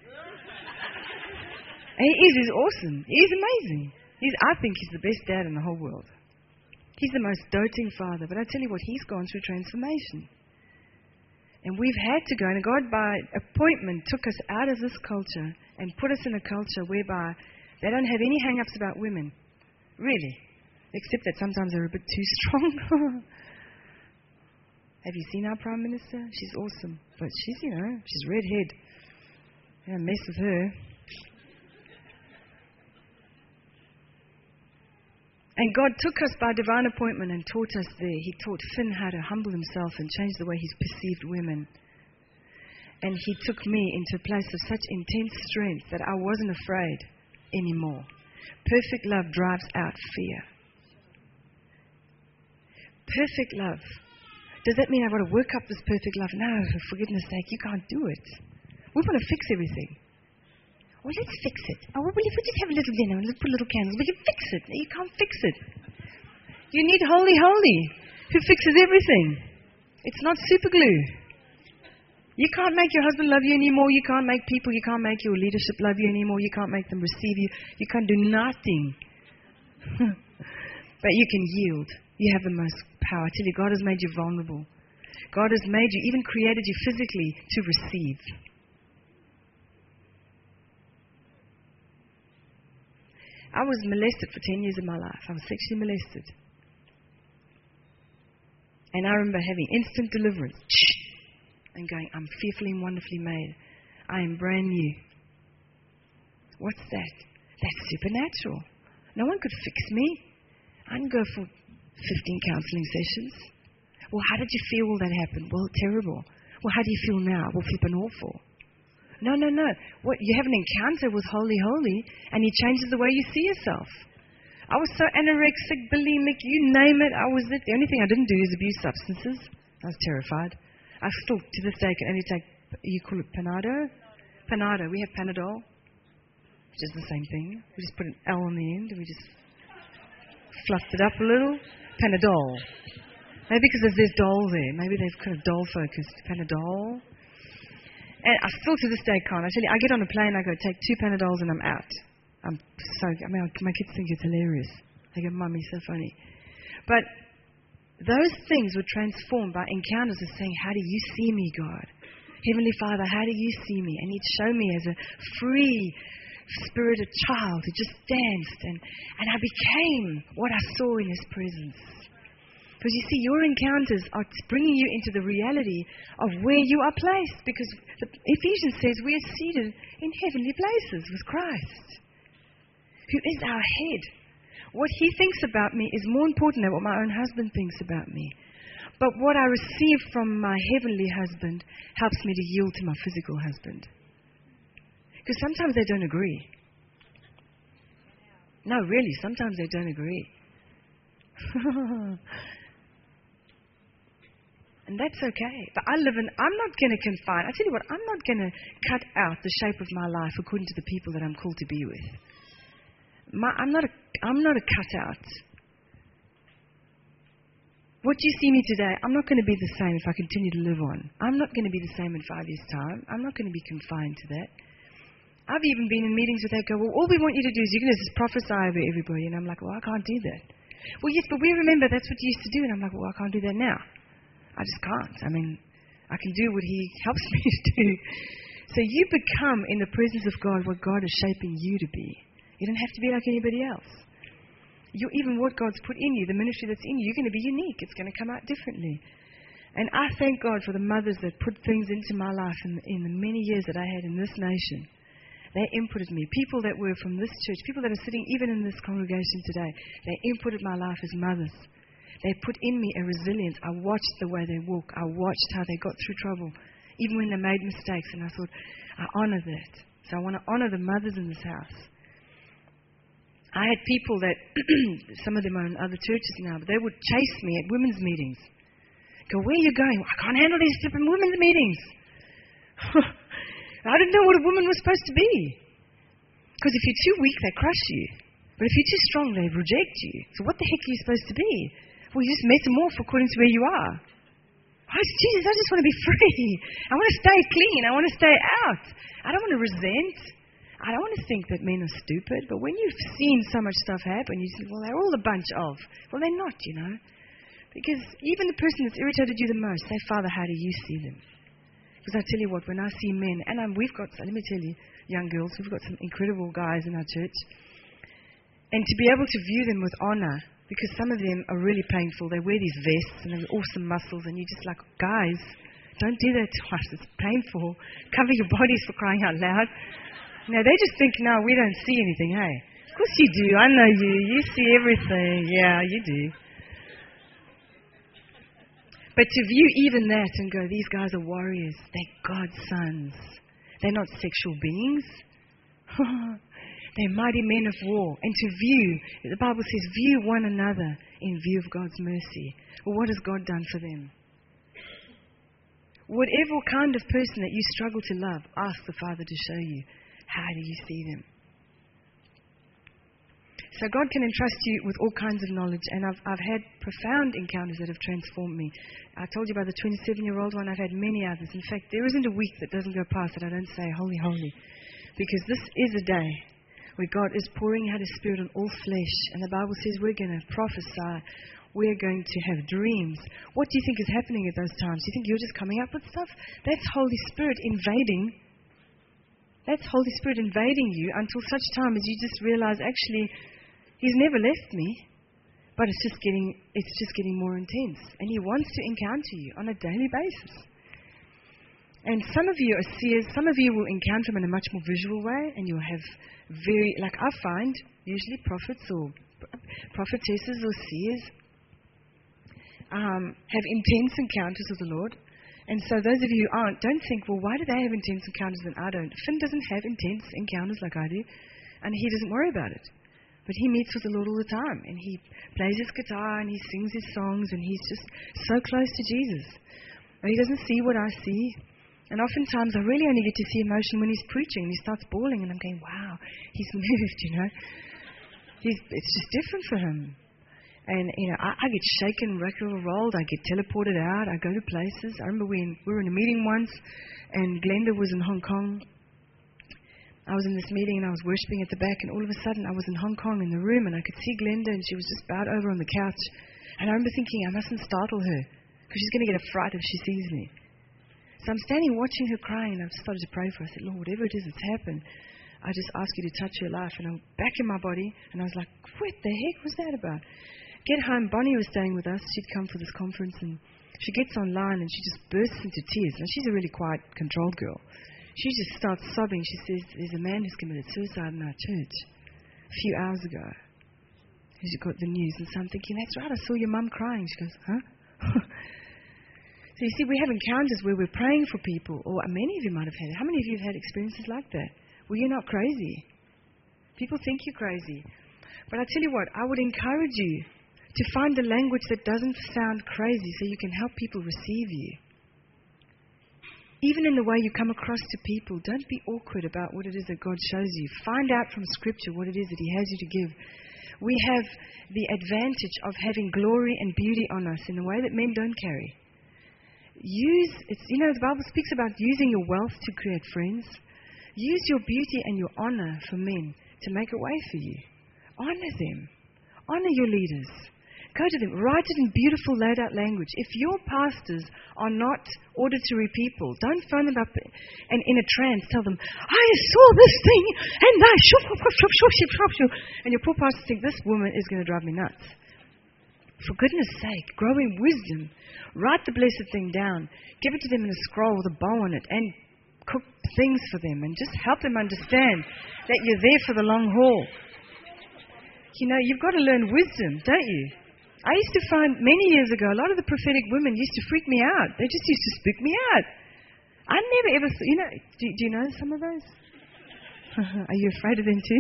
And he's awesome. He's amazing. I think he's the best dad in the whole world. He's the most doting father. But I tell you what, he's gone through transformation. And we've had to go. And God, by appointment, took us out of this culture and put us in a culture whereby they don't have any hang-ups about women. Really. Except that sometimes they're a bit too strong. Have you seen our Prime Minister? She's awesome. But she's, she's redhead. You don't mess with her. And God took us by divine appointment and taught us there. He taught Finn how to humble himself and change the way he's perceived women. And he took me into a place of such intense strength that I wasn't afraid anymore. Perfect love drives out fear. Perfect love. Does that mean I've got to work up this perfect love? No, for goodness sake, you can't do it. We want to fix everything. Well, let's fix it. Oh, well, if we just have a little dinner and let's put little candles, we can fix it. No, you can't fix it. You need Holy Holy, who fixes everything. It's not super glue. You can't make your husband love you anymore. You can't make people, you can't make your leadership love you anymore. You can't make them receive you. You can't do nothing. But you can yield. You have the most power. I tell you, God has made you vulnerable. God has made you, even created you physically to receive. I was molested for 10 years of my life. I was sexually molested. And I remember having instant deliverance. And going, I'm fearfully and wonderfully made. I am brand new. What's that? That's supernatural. No one could fix me. I didn't go for 15 counseling sessions. Well, how did you feel when that happened? Well, terrible. Well, how do you feel now? Well, flippin' awful. No. What, you have an encounter with Holy Holy, and He changes the way you see yourself. I was so anorexic, bulimic, you name it. I was it. The only thing I didn't do is abuse substances. I was terrified. I still, to this day, can only take, you call it Panado? Panado. We have Panadol, which is the same thing. We just put an L on the end, and we just fluffed it up a little. Panadol. Maybe because there's doll there. Maybe they've kind of doll-focused. Panadol. And I still to this day can't. I tell you, I get on a plane, I go take 2 Panadols and I'm out. My kids think it's hilarious. They go, Mum, you're so funny. But those things were transformed by encounters of saying, how do you see me, God? Heavenly Father, how do you see me? And He'd show me as a free, spirited child who just danced. And I became what I saw in His presence. Because you see, your encounters are bringing you into the reality of where you are placed. Because Ephesians says we are seated in heavenly places with Christ, who is our head. What He thinks about me is more important than what my own husband thinks about me. But what I receive from my heavenly husband helps me to yield to my physical husband. Because sometimes they don't agree. No, really, sometimes they don't agree. And that's okay. But I'm not going to confine. I tell you what, I'm not going to cut out the shape of my life according to the people that I'm called to be with. I'm not a cutout. What you see me today, I'm not going to be the same if I continue to live on. I'm not going to be the same in 5 years' time. I'm not going to be confined to that. I've even been in meetings where they go, well, all we want you to do is you're going to just prophesy over everybody. And I'm like, well, I can't do that. Well, yes, but we remember that's what you used to do. And I'm like, well, I can't do that now. I just can't. I mean, I can do what He helps me to do. So you become, in the presence of God, what God is shaping you to be. You don't have to be like anybody else. Even what God's put in you, the ministry that's in you, you're going to be unique. It's going to come out differently. And I thank God for the mothers that put things into my life in the many years that I had in this nation. They inputted me. People that were from this church, people that are sitting even in this congregation today, they inputted my life as mothers. They put in me a resilience. I watched the way they walk. I watched how they got through trouble, even when they made mistakes. And I thought, I honor that. So I want to honor the mothers in this house. I had people that, some of them are in other churches now, but they would chase me at women's meetings. Go, where are you going? I can't handle these different women's meetings. I didn't know what a woman was supposed to be. Because if you're too weak, they crush you. But if you're too strong, they reject you. So what the heck are you supposed to be? Well, you just metamorph according to where you are. Oh, Jesus, I just want to be free. I want to stay clean. I want to stay out. I don't want to resent. I don't want to think that men are stupid. But when you've seen so much stuff happen, you think, well, they're all a bunch of. Well, they're not, Because even the person that's irritated you the most, say, Father, how do you see them? Because I tell you what, when I see men, and we've got, let me tell you, young girls, we've got some incredible guys in our church. And to be able to view them with honor, because some of them are really painful. They wear these vests and they've awesome muscles, and you're just like, guys, don't do that to us. It's painful. Cover your bodies, for crying out loud. No, they just think, no, we don't see anything, hey? Of course you do. I know you. You see everything. Yeah, you do. But to view even that and go, these guys are warriors. They're God's sons. They're not sexual beings. They're mighty men of war. And to view, the Bible says, view one another in view of God's mercy. Well, what has God done for them? Whatever kind of person that you struggle to love, ask the Father to show you. How do you see them? So God can entrust you with all kinds of knowledge, and I've had profound encounters that have transformed me. I told you about the 27-year-old one. I've had many others. In fact, there isn't a week that doesn't go past that I don't say, holy, holy. Because this is a day where God is pouring out His Spirit on all flesh, and the Bible says we're going to prophesy. We're going to have dreams. What do you think is happening at those times? Do you think you're just coming up with stuff? That's Holy Spirit invading. That's Holy Spirit invading you until such time as you just realize, actually, He's never left me, but it's just getting more intense. And He wants to encounter you on a daily basis. And some of you are seers. Some of you will encounter Him in a much more visual way, and you'll have I find, usually prophets or prophetesses or seers have intense encounters with the Lord. And so those of you who aren't, don't think, well, why do they have intense encounters and I don't? Finn doesn't have intense encounters like I do, and he doesn't worry about it. But he meets with the Lord all the time, and he plays his guitar, and he sings his songs, and he's just so close to Jesus. But he doesn't see what I see. And oftentimes I really only get to see emotion when he's preaching, and he starts bawling, and I'm going, wow, he's moved, It's just different for him. And, I get shaken, rolled, I get teleported out, I go to places. I remember we were in a meeting once, and Glenda was in Hong Kong. I was in this meeting and I was worshiping at the back, and all of a sudden I was in Hong Kong in the room, and I could see Glenda, and she was just bowed over on the couch. And I remember thinking, I mustn't startle her, because she's going to get a fright if she sees me. So I'm standing watching her crying, and I've just started to pray for her. I said, Lord, whatever it is that's happened, I just ask you to touch her life. And I'm back in my body, and I was like, what the heck was that about? Get home, Bonnie was staying with us. She'd come for this conference, and she gets online, and she just bursts into tears. Now, she's a really quiet, controlled girl. She just starts sobbing. She says, there's a man who's committed suicide in our church a few hours ago. And she got the news, and so I'm thinking, that's right, I saw your mum crying. She goes, huh? So you see, we have encounters where we're praying for people, or many of you might have had it. How many of you have had experiences like that? Well, you're not crazy. People think you're crazy. But I tell you what, I would encourage you to find a language that doesn't sound crazy so you can help people receive you. Even in the way you come across to people, don't be awkward about what it is that God shows you. Find out from Scripture what it is that He has you to give. We have the advantage of having glory and beauty on us in a way that men don't carry. The Bible speaks about using your wealth to create friends. Use your beauty and your honor for men to make a way for you. Honor them. Honor your leaders. Go to them. Write it in beautiful, laid-out language. If your pastors are not auditory people, don't phone them up and in a trance tell them, I saw this thing, and I and your poor pastors think, this woman is going to drive me nuts. For goodness sake, grow in wisdom. Write the blessed thing down. Give it to them in a scroll with a bow on it, and cook things for them, and just help them understand that you're there for the long haul. You've got to learn wisdom, don't you? I used to find many years ago, a lot of the prophetic women used to freak me out. They just used to spook me out. I never ever, do you know some of those? Are you afraid of them too?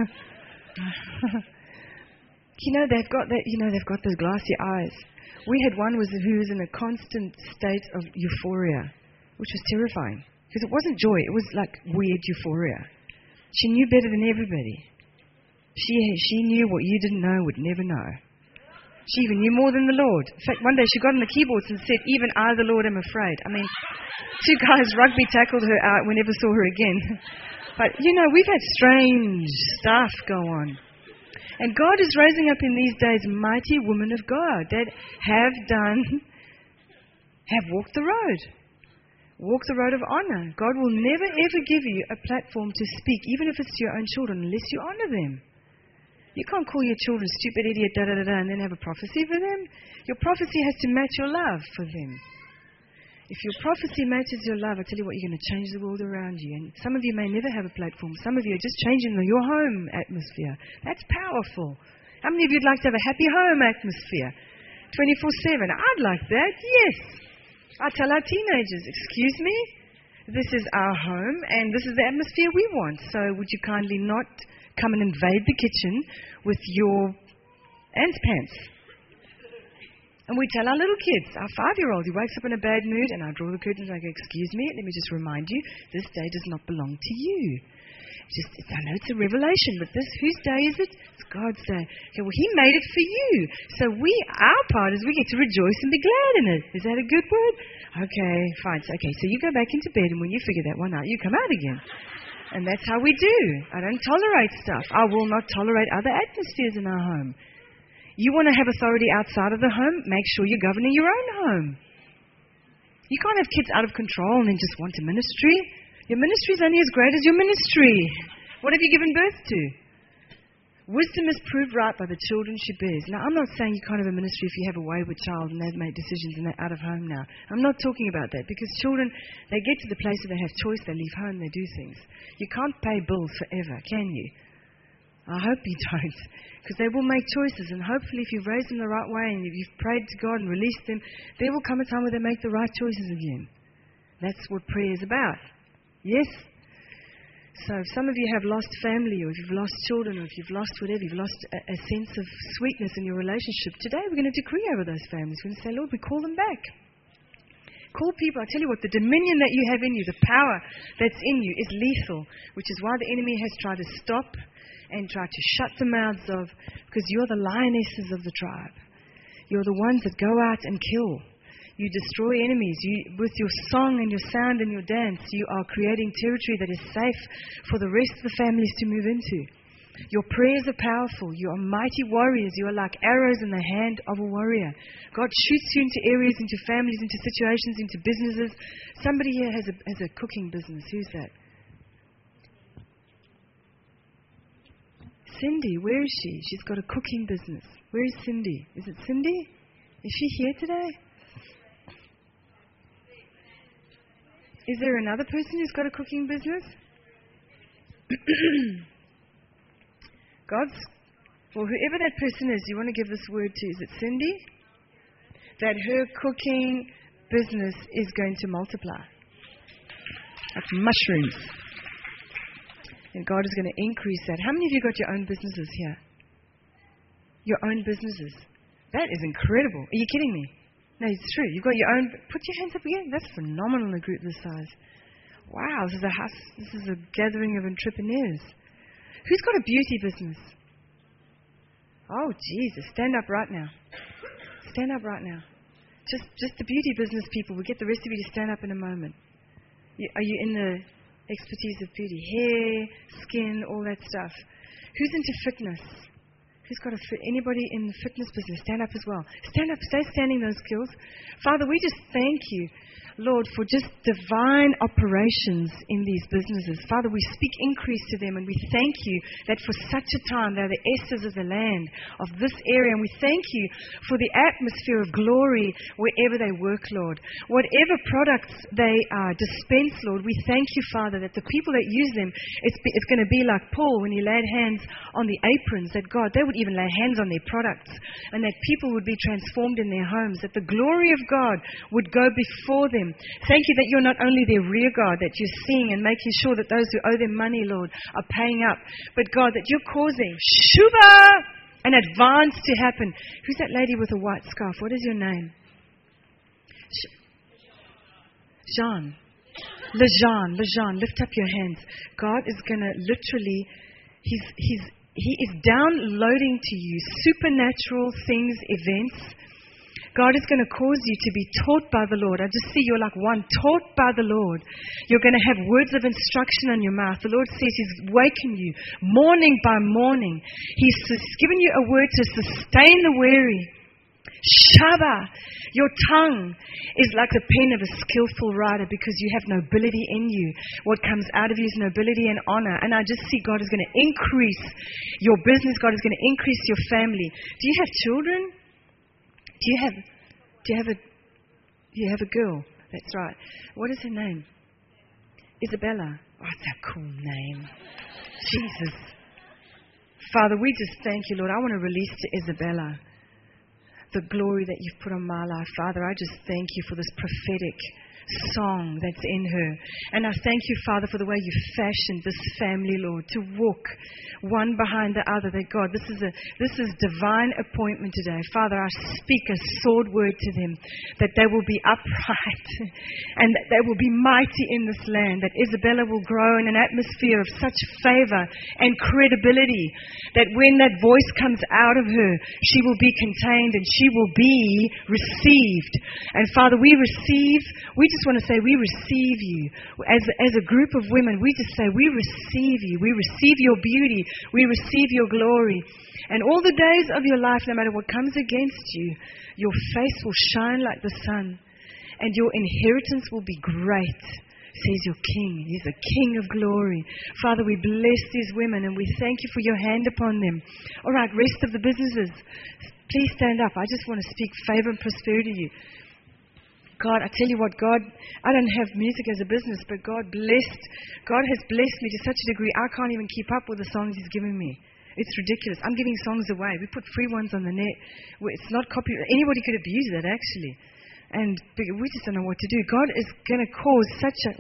They've got that, they've got those glassy eyes. We had one who was in a constant state of euphoria, which was terrifying. Because it wasn't joy, it was like weird euphoria. She knew better than everybody. She knew what you didn't know, would never know. She even knew more than the Lord. In fact, one day she got on the keyboards and said, "Even I, the Lord, am afraid." I mean, 2 guys rugby tackled her out. We never saw her again. But, we've had strange stuff go on. And God is raising up in these days mighty women of God that have walked the road. Walk the road of honor. God will never ever give you a platform to speak, even if it's to your own children, unless you honor them. You can't call your children stupid, idiot, da-da-da-da, and then have a prophecy for them. Your prophecy has to match your love for them. If your prophecy matches your love, I tell you what, you're going to change the world around you. And some of you may never have a platform. Some of you are just changing your home atmosphere. That's powerful. How many of you would like to have a happy home atmosphere? 24/7. I'd like that, yes. I tell our teenagers, excuse me, this is our home and this is the atmosphere we want. So would you kindly not come and invade the kitchen with your aunt's pants? And we tell our little kids, our 5-year-old who wakes up in a bad mood, and I draw the curtains and I go, excuse me, let me just remind you, this day does not belong to you. I know it's a revelation, but whose day is it? It's God's day. Okay, well, He made it for you. So our part is we get to rejoice and be glad in it. Is that a good word? Okay, fine. So you go back into bed, and when you figure that one out, you come out again. And that's how we do. I don't tolerate stuff. I will not tolerate other atmospheres in our home. You want to have authority outside of the home? Make sure you're governing your own home. You can't have kids out of control and then just want a ministry. Your ministry is only as great as your ministry. What have you given birth to? Wisdom is proved right by the children she bears. Now, I'm not saying you can't have a ministry if you have a wayward child and they've made decisions and they're out of home now. I'm not talking about that, because children, they get to the place where they have choice, they leave home, they do things. You can't pay bills forever, can you? I hope you don't, because they will make choices, and hopefully if you've raised them the right way and you've prayed to God and released them, there will come a time where they make the right choices again. That's what prayer is about. Yes? So if some of you have lost family, or if you've lost children, or if you've lost whatever, you've lost a sense of sweetness in your relationship, today we're going to decree over those families. We're going to say, Lord, we call them back. Call people. I tell you what, the dominion that you have in you, the power that's in you is lethal, which is why the enemy has tried to stop and tried to shut the mouths of, because you're the lionesses of the tribe. You're the ones that go out and kill. You destroy enemies. With your song and your sound and your dance, you are creating territory that is safe for the rest of the families to move into. Your prayers are powerful. You are mighty warriors. You are like arrows in the hand of a warrior. God shoots you into areas, into families, into situations, into businesses. Somebody here has a cooking business. Who's that? Cindy, where is she? She's got a cooking business. Where is Cindy? Is it Cindy? Is she here today? Is there another person who's got a cooking business? Whoever that person is, you want to give this word to. Is it Cindy? That her cooking business is going to multiply. Like mushrooms. And God is going to increase that. How many of you got your own businesses here? Your own businesses. That is incredible. Are you kidding me? No, it's true. You've got your own. Put your hands up again. That's phenomenal in a group this size. Wow, this is a house. This is a gathering of entrepreneurs. Who's got a beauty business? Oh, Jesus. Stand up right now. Stand up right now. Just the beauty business people. We'll get the rest of you to stand up in a moment. Are you in the expertise of beauty? Hair, skin, all that stuff. Who's into fitness? Who's got anybody in the fitness business? Stand up as well. Stand up. Stay standing, those skills. Father, we just thank you, Lord, for just divine operations in these businesses. Father, we speak increase to them, and we thank you that for such a time they're the Esthers of the land, of this area. And we thank you for the atmosphere of glory wherever they work, Lord. Whatever products they dispense, Lord, we thank you, Father, that the people that use them, it's going to be like Paul when he laid hands on the aprons, that God, they would even lay hands on their products, and that people would be transformed in their homes, that the glory of God would go before them. Thank you that you're not only their rear guard, that you're seeing and making sure that those who owe them money, Lord, are paying up, but God, that you're causing an advance to happen. Who's that lady with a white scarf? What is your name? Jean. Lejean, lift up your hands. God is going to literally, He is downloading to you supernatural things, events. God is going to cause you to be taught by the Lord. I just see you're like one, taught by the Lord. You're going to have words of instruction on your mouth. The Lord says He's wakened you morning by morning. He's given you a word to sustain the weary. Shaba, your tongue is like the pen of a skillful writer because you have nobility in you. What comes out of you is nobility and honor. And I just see God is going to increase your business. God is going to increase your family. Do you have children? Do you have a girl? That's right. What is her name? Isabella. Oh, that's a cool name. Jesus. Father, we just thank you, Lord. I want to release to Isabella the glory that you've put on my life. Father, I just thank you for this prophetic song that's in her. And I thank you, Father, for the way you fashioned this family, Lord, to walk one behind the other. That God, this is divine appointment today. Father, I speak a sword word to them, that they will be upright and that they will be mighty in this land, that Isabella will grow in an atmosphere of such favor and credibility that when that voice comes out of her, she will be contained and she will be received. And Father, we just want to say we receive you. As a group of women, we just say we receive you. We receive your beauty. We receive your glory. And all the days of your life, no matter what comes against you, your face will shine like the sun. And your inheritance will be great, says your King. He's a King of glory. Father, we bless these women and we thank you for your hand upon them. All right, rest of the businesses, please stand up. I just want to speak favor and prosperity to you. God, I tell you what, God, I don't have music as a business, but God has blessed me to such a degree I can't even keep up with the songs He's given me. It's ridiculous. I'm giving songs away. We put free ones on the net. It's not copyright. Anybody could abuse that, actually. And we just don't know what to do. God is going to cause such a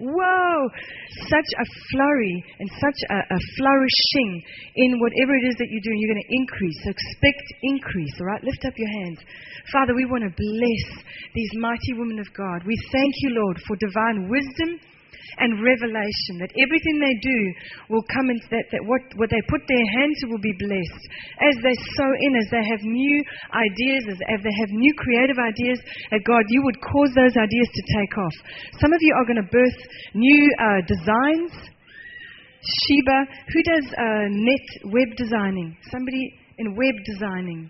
flurry and such a flourishing in whatever it is that you do. And you're going to increase. So expect increase, all right? Lift up your hands. Father, we want to bless these mighty women of God. We thank you, Lord, for divine wisdom and revelation, that everything they do will come into that what they put their hands to will be blessed. As they sow in, as they have new ideas, as they have new creative ideas, that God, you would cause those ideas to take off. Some of you are going to birth new designs. Sheba, who does net web designing? Somebody in web designing.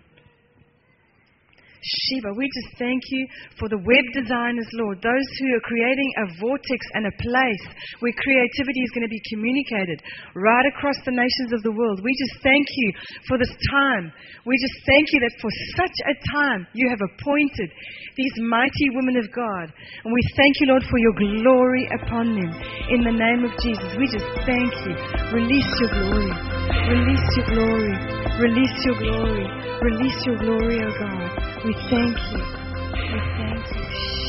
Sheba, we just thank you for the web designers, Lord, those who are creating a vortex and a place where creativity is going to be communicated right across the nations of the world. We just thank you for this time. We just thank you that for such a time you have appointed these mighty women of God. And we thank you, Lord, for your glory upon them. In the name of Jesus, we just thank you. Release your glory. Release your glory. Release your glory. Release your glory, oh God. We thank you. We thank you.